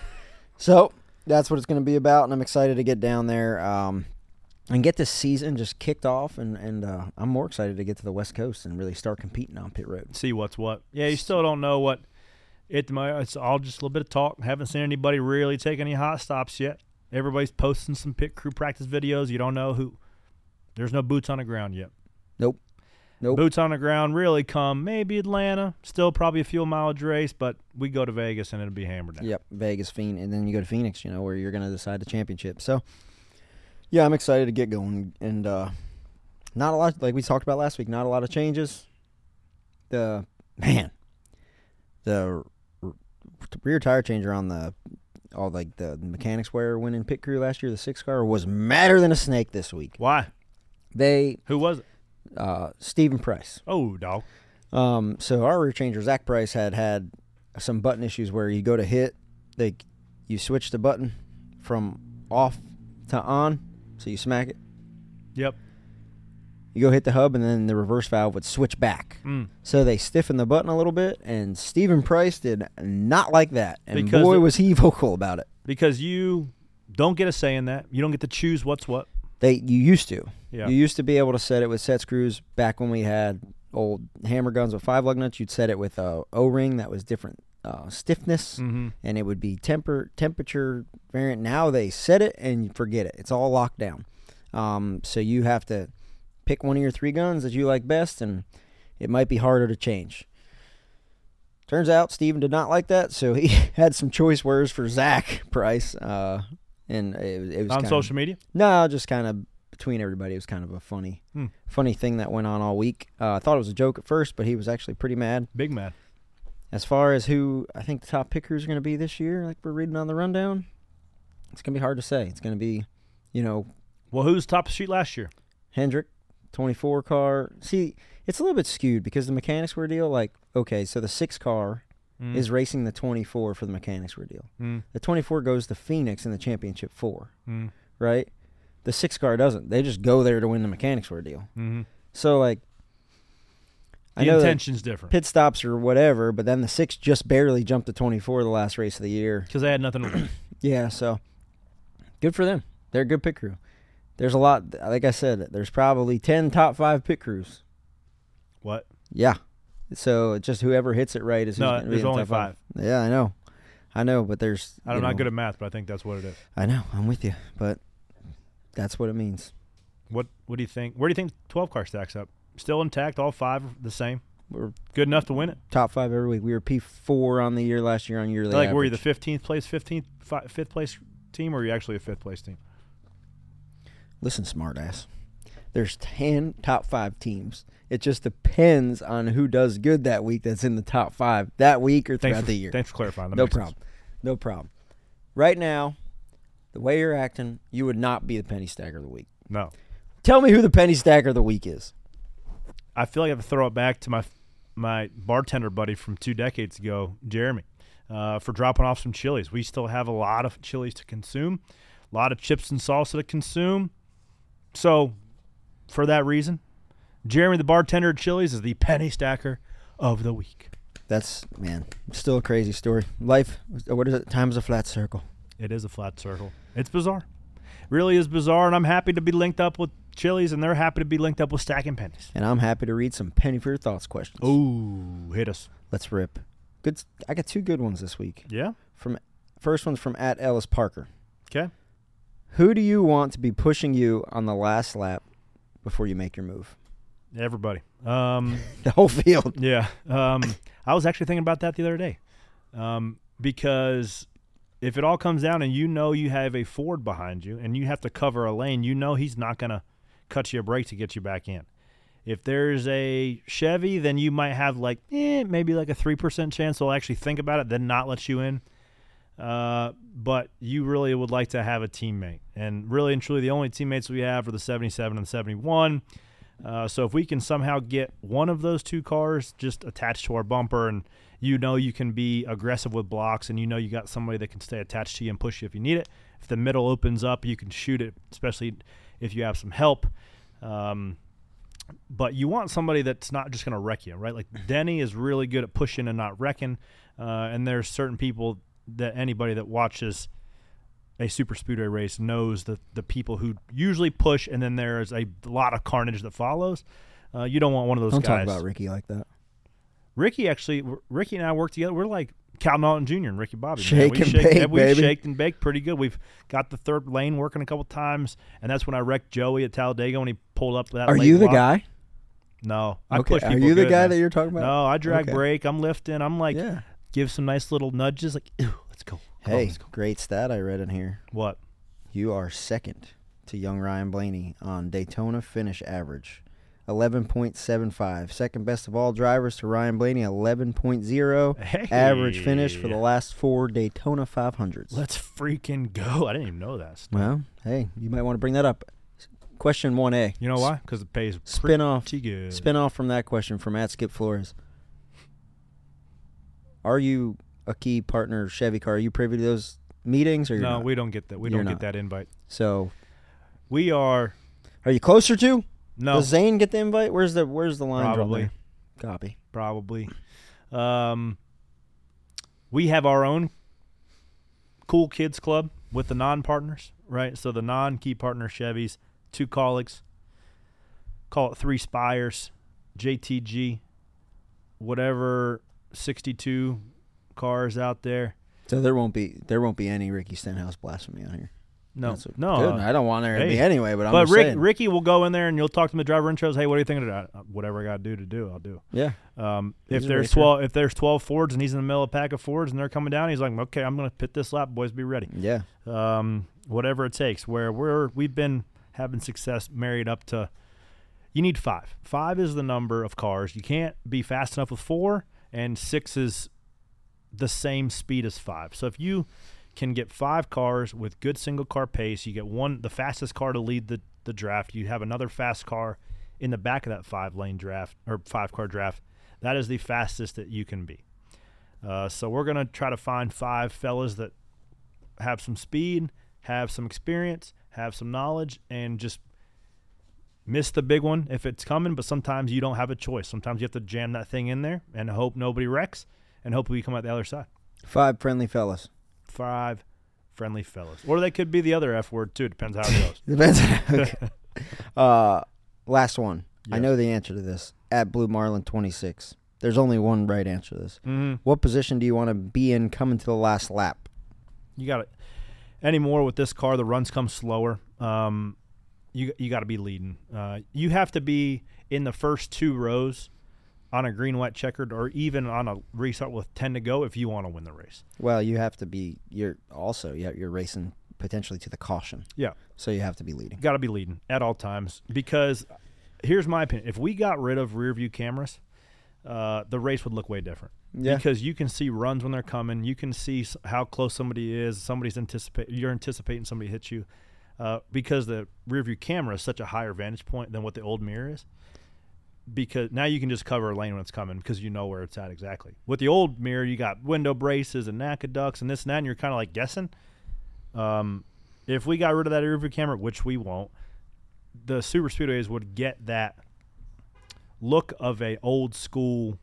So that's what it's going to be about, and I'm excited to get down there um, and get this season just kicked off, and, and uh, I'm more excited to get to the West Coast and really start competing on pit road. See what's what. Yeah, you still don't know what. It, it's all just a little bit of talk. Haven't seen anybody really take any hot stops yet. Everybody's posting some pit crew practice videos. You don't know who. There's no boots on the ground yet. Nope. Nope. Boots on the ground really come maybe Atlanta. Still probably a fuel mileage race, but we go to Vegas and it'll be hammered down. Yep, Vegas, Phoenix, and then you go to Phoenix, you know, where you're going to decide the championship. So, yeah, I'm excited to get going. And uh, not a lot, like we talked about last week, not a lot of changes. The, man, the r- rear tire changer on the, all like the mechanics wear winning pit crew last year, the six car, was madder than a snake this week. Why? They. Who was it? Uh, Stephen Price. Oh, dog. Um, so our rear changer, Zach Price, had had some button issues where you go to hit, they, you switch the button from off to on, so you smack it. Yep. You go hit the hub, and then the reverse valve would switch back. Mm. So they stiffened the button a little bit, and Stephen Price did not like that. And Because boy, it- was he vocal about it. Because you don't get a say in that. You don't get to choose what's what. They You used to. Yeah. You used to be able to set it with set screws back when we had old hammer guns with five lug nuts. You'd set it with a O-ring that was different uh, stiffness, Mhm. and it would be temper temperature variant. Now they set it and you forget it. It's all locked down. Um, so you have to pick one of your three guns that you like best, and it might be harder to change. turns out Steven did not like that, so he had some choice words for Zach Price. Uh, and it, it was on kind social of, media? No, just kind of between everybody. It was kind of a funny, hmm. funny thing that went on all week. Uh, I thought it was a joke at first, but he was actually pretty mad. Big mad. As far as who I think the top pickers are going to be this year, like we're reading on the rundown, it's going to be hard to say. It's going to be, you know. Well, who's top of the street last year? Hendrick, twenty-four car. See, it's a little bit skewed because the mechanics were deal. Like, okay, so the six car mm. is racing the twenty-four for the mechanics were deal. Mm. The twenty-four goes to Phoenix in the championship four, mm. right? The six car doesn't. They just go there to win the mechanics were deal. Mm-hmm. So, like, the I know intention's different. Pit stops or whatever, but then the six just barely jumped to twenty-four the last race of the year. Because they had nothing to lose. Yeah, so good for them. They're a good pit crew. There's a lot, like I said, there's probably ten top five pit crews. What? Yeah. So just whoever hits it right is who's no. going to be There's in the only top five. five. Yeah, I know, I know, but there's. I'm you not know, good at math, but I think that's what it is. I know, I'm with you, but that's what it means. What What do you think? Where do you think twelve car stacks up? Still intact, all five the same. We're good enough to win it. Top five every week. We were P four on the year last year on yearly. Like, average. were you the fifteenth place, fifteenth, fifth place team, or were you actually a fifth place team? Listen, smartass. There's ten top five teams. It just depends on who does good that week that's in the top five that week or throughout thanks for, the year. Thanks for clarifying. That no makes problem. Sense. No problem. Right now, the way you're acting, you would not be the penny stacker of the week. No. Tell me who the penny stacker of the week is. I feel like I have to throw it back to my my bartender buddy from two decades ago, Jeremy, uh, for dropping off some chilies. We still have a lot of chilies to consume, a lot of chips and salsa to consume. So, for that reason, Jeremy, the bartender at Chili's, is the penny stacker of the week. That's, man, still a crazy story. Life, what is it? Time's a flat circle. It is a flat circle. It's bizarre. It really is bizarre, and I'm happy to be linked up with Chili's, and they're happy to be linked up with Stacking Pennies. And I'm happy to read some Penny for Your Thoughts questions. Ooh, hit us. Let's rip. Good. I got two good ones this week. Yeah? From First one's from at Ellis Parker. Okay. Who do you want to be pushing you on the last lap before you make your move? Everybody. Um, the whole field. Yeah. Um, I was actually thinking about that the other day um, because if it all comes down and you know you have a Ford behind you and you have to cover a lane, you know he's not going to cut you a break to get you back in. If there's a Chevy, then you might have like eh, maybe like a three percent chance they'll actually think about it, then not let you in. Uh, but you really would like to have a teammate. And really and truly the only teammates we have are the seventy-seven and seventy-one. Uh, so if we can somehow get one of those two cars just attached to our bumper and you know you can be aggressive with blocks and you know you got somebody that can stay attached to you and push you if you need it. If the middle opens up, you can shoot it, especially if you have some help. Um, but you want somebody that's not just going to wreck you, right? Like Denny is really good at pushing and not wrecking. Uh, and there's certain people that anybody that watches a super speedway race knows the the people who usually push, and then there's a lot of carnage that follows. Uh, you don't want one of those don't guys. Don't talk about Ricky like that. Ricky actually, Ricky and I work together. We're like Cal Naughton Junior and Ricky Bobby. Shake we and shake, bake, yeah, We've baby. shaked and baked pretty good. We've got the third lane working a couple times, and that's when I wrecked Joey at Talladega when he pulled up that. Are late you the block. guy? No, I okay. push people. Are you the good, guy man. that you're talking about? No, I drag okay. brake. I'm lifting. I'm like, yeah. give some nice little nudges, like, ew, let's go. Come hey, on, let's go. Great stat I read in here. What? You are second to young Ryan Blaney on Daytona finish average, eleven point seven five. Second best of all drivers to Ryan Blaney, eleven point oh. Hey. Average finish for the last four Daytona five hundreds. Let's freaking go. I didn't even know that stuff. Well, hey, you might want to bring that up. Question one A. You know why? Because it pays spin off, pretty good. Spin off from that question from at Skip Flores. Are you a key partner of Chevy car? Are you privy to those meetings? Or you're no, not? we don't get that. We You're don't not. get that invite. So we are. Are you closer to? No. Does Zane get the invite? Where's the Where's the line? Probably. Copy. Probably. Um, we have our own cool kids club with the non-partners, right? So the non-key partner Chevys, two colleagues, call it three Spires, J T G, whatever sixty-two cars out there. So there won't be there won't be any Ricky Stenhouse blasphemy on here. No, That's no. good. Uh, I don't want there to hey, be anyway, but I'm but just Rick, saying. Ricky will go in there and you'll talk to the driver intros. Hey, what do you think of that? Uh, Whatever I got to do to do, I'll do. Yeah. Um, He's if a there's racer. twelve, if there's twelve Fords and he's in the middle of a pack of Fords and they're coming down, he's like, okay, I'm going to pit this lap, boys, be ready. Yeah. Um, whatever it takes. Where we're we've been having success married up to. You need five. Five is the number of cars. You can't be fast enough with four, and six is the same speed as five. So if you can get five cars with good single car pace, you get one the fastest car to lead the, the draft. You have another fast car in the back of that five lane draft or five car draft. That is the fastest that you can be. Uh, so we're gonna try to find five fellas that have some speed, have some experience, have some knowledge, and just miss the big one if it's coming. But sometimes you don't have a choice. Sometimes you have to jam that thing in there and hope nobody wrecks, and hope we come out the other side. Five friendly fellas. Five friendly fellas. Or they could be the other F word, too. Depends how it goes. Depends. Okay. uh, last one. I Yes. know the answer to this. At Blue Marlin twenty-six. There's only one right answer to this. Mm-hmm. What position do you want to be in coming to the last lap? You got it. Anymore with this car, the runs come slower. Um, you you got to be leading. Uh, you have to be in the first two rows on a green, white, checkered, or even on a restart with ten to go if you want to win the race. Well, you have to be. You're also yeah, you're racing potentially to the caution. Yeah. So you have to be leading. Got to be leading at all times because here's my opinion: if we got rid of rear view cameras, uh, the race would look way different. Yeah. Because you can see runs when they're coming. You can see s- how close somebody is. Somebody's anticipate. You're anticipating somebody hits you. Uh, because the rear view camera is such a higher vantage point than what the old mirror is. Because now you can just cover a lane when it's coming because you know where it's at exactly. With the old mirror, you got window braces and NACA ducts and this and that, and you're kind of like guessing. Um, if we got rid of that rear view camera, which we won't, the super speedways would get that look of a old school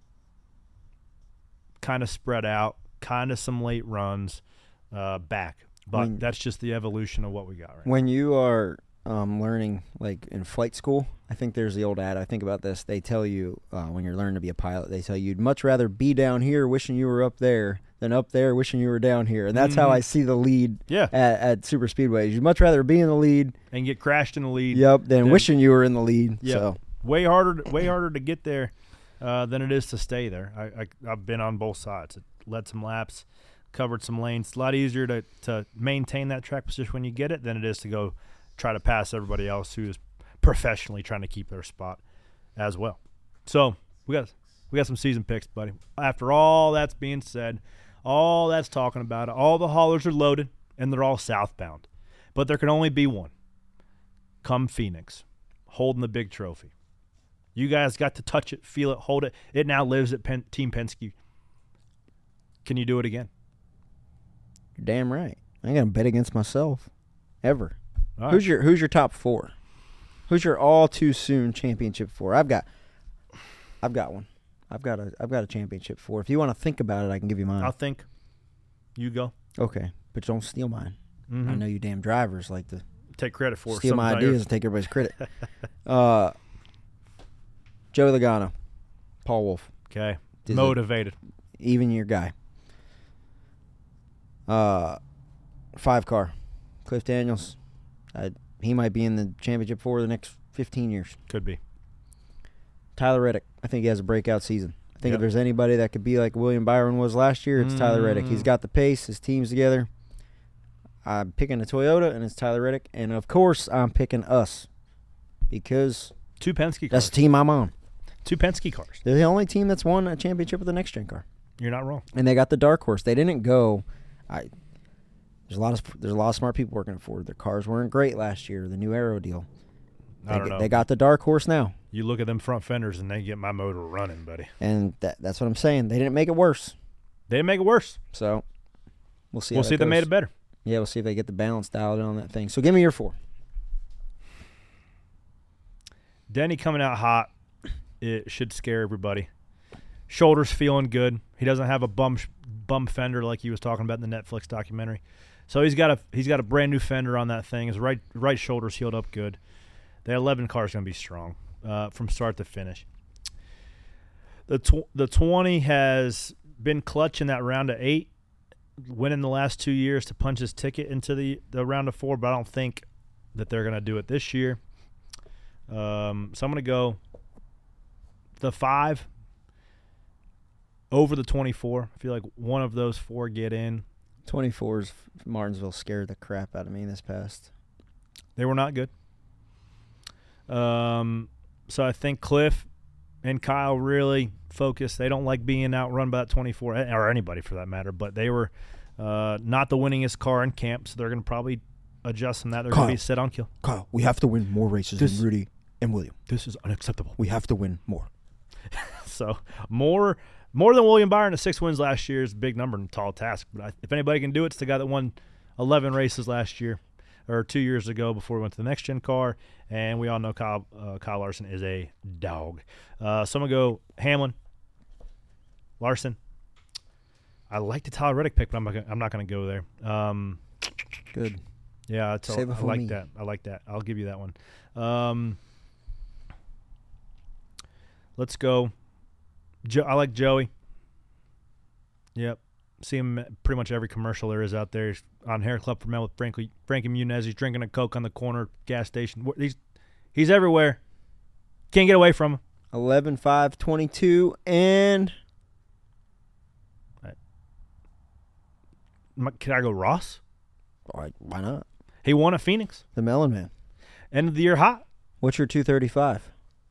kind of spread out, kind of some late runs uh, back. But When- that's just the evolution of what we got right now. When you are um, learning, like in flight school, I think there's the old ad. I think about this. They tell you uh, when you're learning to be a pilot, they tell you you'd much rather be down here wishing you were up there than up there wishing you were down here. And that's how Mhm. I see the lead Yeah. at, at super speedways. You'd much rather be in the lead. And get crashed in the lead. Yep, than Then- wishing you were in the lead. Yeah, So way harder, way harder to get there uh, than it is to stay there. I, I I've been on both sides. It led some laps, covered some lanes. It's a lot easier to to maintain that track position when you get it than it is to go try to pass everybody else who is professionally trying to keep their spot as well. So we got we got some season picks, buddy. After all that's being said, all that's talking about it, all the haulers are loaded and they're all southbound, but there can only be one. Come Phoenix, holding the big trophy. You guys got to touch it, feel it, hold it. It now lives at Pen- Team Penske. Can you do it again? you're damn right. I ain't gonna bet against myself ever. All Who's right. your Who's your top four? Who's your all too soon championship four? I've got, I've got one. I've got a I've got a championship four. If you want to think about it, I can give you mine. I'll think. You go. Okay, but don't steal mine. Mhm. I know you damn drivers like to Take credit for it. steal my Something's not ideas yours. and take everybody's credit. uh, Joey Logano, Paul Wolf. Okay. Is it- Motivated. Even your guy. Uh, five car, Cliff Daniels. I, he might be in the championship for the next fifteen years. Could be. Tyler Reddick. I think he has a breakout season. I think Yep. if there's anybody that could be like William Byron was last year, it's Tyler Reddick. He's Mm. got the pace. His team's together. I'm picking a Toyota, and it's Tyler Reddick. And, of course, I'm picking us because Two Penske cars. that's the team I'm on. Two Penske cars. They're the only team that's won a championship with the next-gen car. You're not wrong. And they got the dark horse. They didn't go. I there's a lot of there's a lot of smart people working at Ford. Their cars weren't great last year. The new Aero deal. They, I don't g- know. they got the dark horse now, You look at them front fenders and they get my motor running, buddy. and that, that's what I'm saying. They didn't make it worse. They didn't make it worse. So we'll see. We'll how see if that they made goes. it better. Yeah, we'll see if they get the balance dialed in on that thing. So give me your four. Denny coming out hot. It should scare everybody. Shoulders feeling good. He doesn't have a bum bum fender like he was talking about in the Netflix documentary. So he's got a he's got a brand new fender on that thing. His right right shoulder's healed up good. The eleven car is going to be strong uh, from start to finish. The tw- the twenty has been clutch in that round of eight, winning the last two years to punch his ticket into the, the round of four, but I don't think that they're going to do it this year. Um, so I'm going to go the five over the twenty-four. I feel like one of those four get in. twenty-fours, Martinsville scared the crap out of me this past. They were not good. Um, so I think Cliff and Kyle really focused. They don't like being outrun by that twenty-four, or anybody for that matter, but they were uh, not the winningest car in camp, so they're going to probably adjust from that. They're going to be set on kill. Kyle, we have to win more races This- than Rudy and William. This is unacceptable. We have to win more. So more more than William Byron at six wins last year is a big number and a tall task. But I, if anybody can do it, it's the guy that won eleven races last year or two years ago before we went to the next-gen car. And we all know Kyle, uh, Kyle Larson is a dog. Uh, so I'm going to go Hamlin, Larson. I like the Tyler Reddick pick, but I'm not gonna, I'm not going to go there. Um, Good. Yeah, I, Save it I for like me. that. I like that. I'll give you that one. Um, let's go. Jo- I like Joey. Yep. See him at pretty much every commercial there is out there. He's on Hair Club for Men with Frankie, Frankie Muniz. He's drinking a Coke on the corner gas station. He's, he's everywhere. Can't get away from him. eleven, five, twenty-two, and Can I go Ross? all right, why not? He won at Phoenix. The Melon Man. End of the year hot. What's your two thirty-five?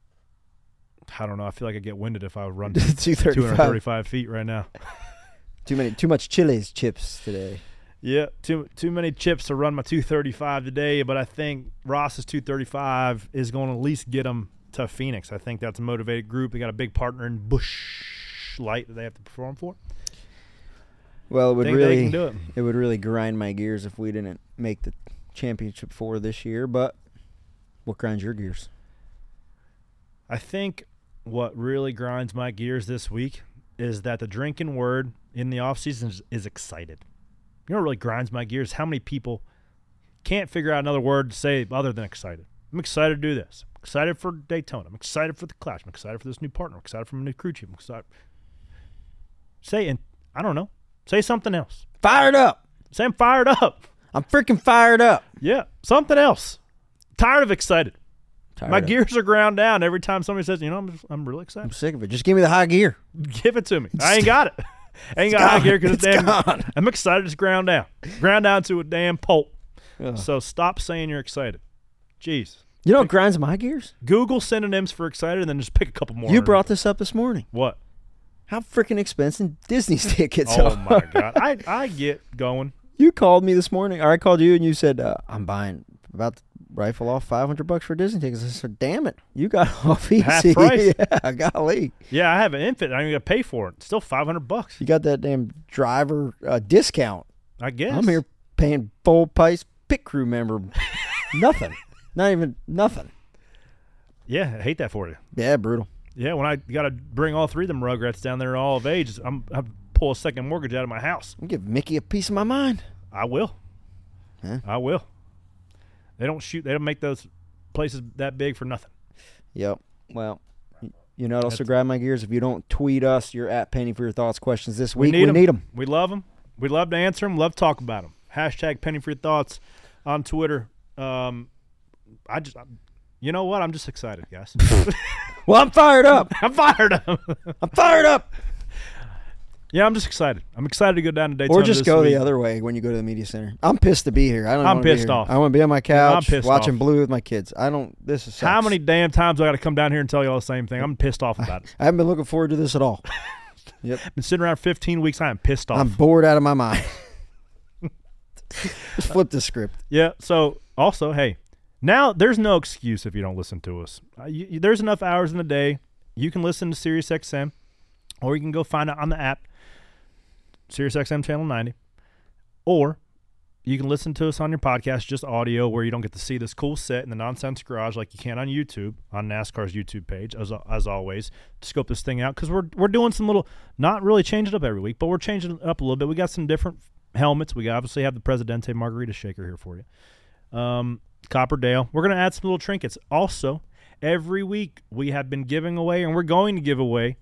I don't know. I feel like I get winded if I run two thirty-five. two hundred thirty-five feet right now. Too many, too much Chili's chips today. Yeah, too too many chips to run my two thirty-five today, but I think Ross's two thirty-five is going to at least get him to Phoenix. I think that's a motivated group. They got a big partner in Busch Light that they have to perform for. Well, it would Think they really can do it. it would really grind my gears if we didn't make the championship four this year. But what grinds your gears? I think what really grinds my gears this week is that the drinking word in the offseason is, is excited. You know what really grinds my gears? How many people can't figure out another word to say other than excited. I'm excited to do this. I'm excited for Daytona. I'm excited for the Clash. I'm excited for this new partner. I'm excited for my new crew chief. I'm excited. Say, and I don't know. Say something else. Fired up. Say I'm fired up. I'm freaking fired up. Yeah, something else. Tired of excited. Tired My of- gears are ground down every time somebody says, you know, I'm, just, I'm really excited. I'm sick of it. Just give me the high gear. Give it to me. I ain't got it. I ain't got gone. high gear because it's It's damn. gone. I'm excited. It's ground down. Ground down to a damn pulp. Ugh. So stop saying you're excited. Jeez. You know what grinds my gears? Google synonyms for excited and then just pick a couple more. You brought this up this morning. What? How freaking expensive Disney's tickets Oh, are. my God. I, I get going. You called me this morning, or I called you, and you said, uh, I'm buying, about to rifle off five hundred bucks for Disney tickets. I said, damn it. You got off easy. Half price. Yeah, golly. Yeah, I have an infant. I ain't going to pay for it. Still five hundred bucks. You got that damn driver uh, discount. I guess. I'm here paying full price pit crew member. Nothing. Not even nothing. Yeah, I hate that for you. Yeah, brutal. Yeah, when I got to bring all three of them Rugrats down there all of age, I'm I pull a second mortgage out of my house. I'm give Mickey a piece of my mind. I will. Huh? I will. They don't shoot. They don't make those places that big for nothing. Yep. Well, y- you know what also That's- grind my gears? If you don't tweet us your at Penny for your thoughts questions this We week, need we 'em. need them. We love them. We love to answer them. Love to talk about them. Hashtag Penny for your thoughts on Twitter. Um, I just, I'm, you know what? I'm just excited, guys. Well, I'm fired up. I'm fired up. I'm fired up. Yeah, I'm just excited. I'm excited to go down to Daytona. Or just this go week. the other way when you go to the media center. I'm pissed to be here. I don't. I'm wanna be pissed here. off. I want to be on my I'm couch pissed watching off. Blue with my kids. I don't. This is. How sucks. many damn times do I got to come down here and tell you all the same thing? I'm pissed off about it. I haven't been looking forward to this at all. Yep. Been sitting around fifteen weeks. I am pissed off. I'm bored out of my mind. Just flip the script. Yeah. So also, hey, now there's no excuse if you don't listen to us. Uh, you, you- there's enough hours in the day. You can listen to SiriusXM, or you can go find it on the app, SiriusXM Channel ninety, or you can listen to us on your podcast, just audio, where you don't get to see this cool set in the Nonsense Garage like you can on YouTube, on NASCAR's YouTube page, as as always. To scope this thing out, because we're we're doing some little, not really changing it up every week, but we're changing it up a little bit. We got some different helmets. We obviously have the Presidente Margarita Shaker here for you. Um, Copperdale. We're going to add some little trinkets. Also, every week we have been giving away, and we're going to give away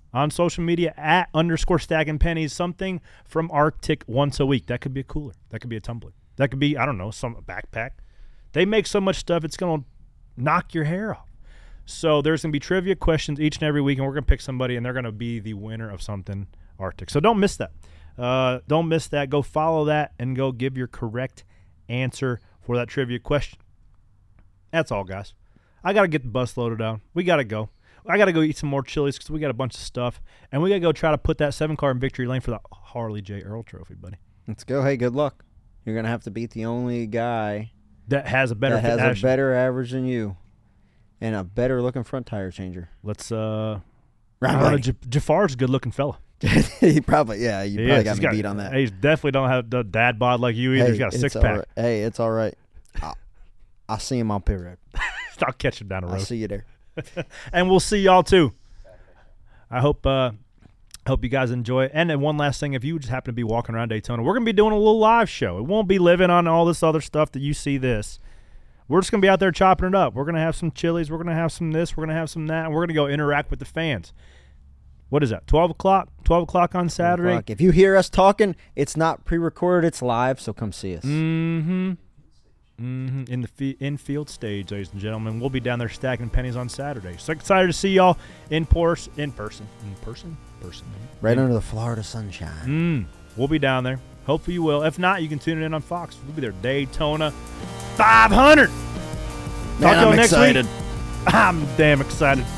on social media at underscore stacking pennies, something from Arctic once a week. That could be a cooler. That could be a tumbler. That could be, I don't know, some backpack. They make so much stuff, it's going to knock your hair off. So there's going to be trivia questions each and every week, and we're going to pick somebody, and they're going to be the winner of something Arctic. So don't miss that. Uh, don't miss that. Go follow that and go give your correct answer for that trivia question. That's all, guys. I got to get the bus loaded down. We got to go. I got to go eat some more Chili's because we got a bunch of stuff. And we got to go try to put that seven car in victory lane for the Harley J. Earl Trophy, buddy. Let's go. Hey, good luck. You're going to have to beat the only guy that has a better that has average. a better average than you and a better looking front tire changer. Let's, uh, I don't know, J- Jafar's a good looking fella. he probably, yeah, you He probably is. got He's me got, beat on that. He definitely don't have the dad bod like you either. Hey, He's got a it's six all pack. right. Hey, it's all right. I'll, I'll see him on pit road. I'll catch him down the road. I'll see you there. And we'll see y'all too. I hope uh, hope you guys enjoy it. And then one last thing, if you just happen to be walking around Daytona, we're going to be doing a little live show. It won't be living on all this other stuff that you see this. We're just going to be out there chopping it up. We're going to have some Chili's. We're going to have some this. We're going to have some that. And we're going to go interact with the fans. What is that, twelve o'clock? twelve o'clock on Saturday? twelve o'clock. If you hear us talking, it's not pre-recorded. It's live, so come see us. Mm-hmm. Mm-hmm. In the f- infield stage, ladies and gentlemen. We'll be down there stacking pennies on Saturday. So excited to see y'all in, pors- in person. In person? Person. Right in- under the Florida sunshine. Mm. We'll be down there. Hopefully you will. If not, you can tune it in on Fox. We'll be there. Daytona five hundred. Man, Talk to y'all I'm next excited. week. I'm damn excited.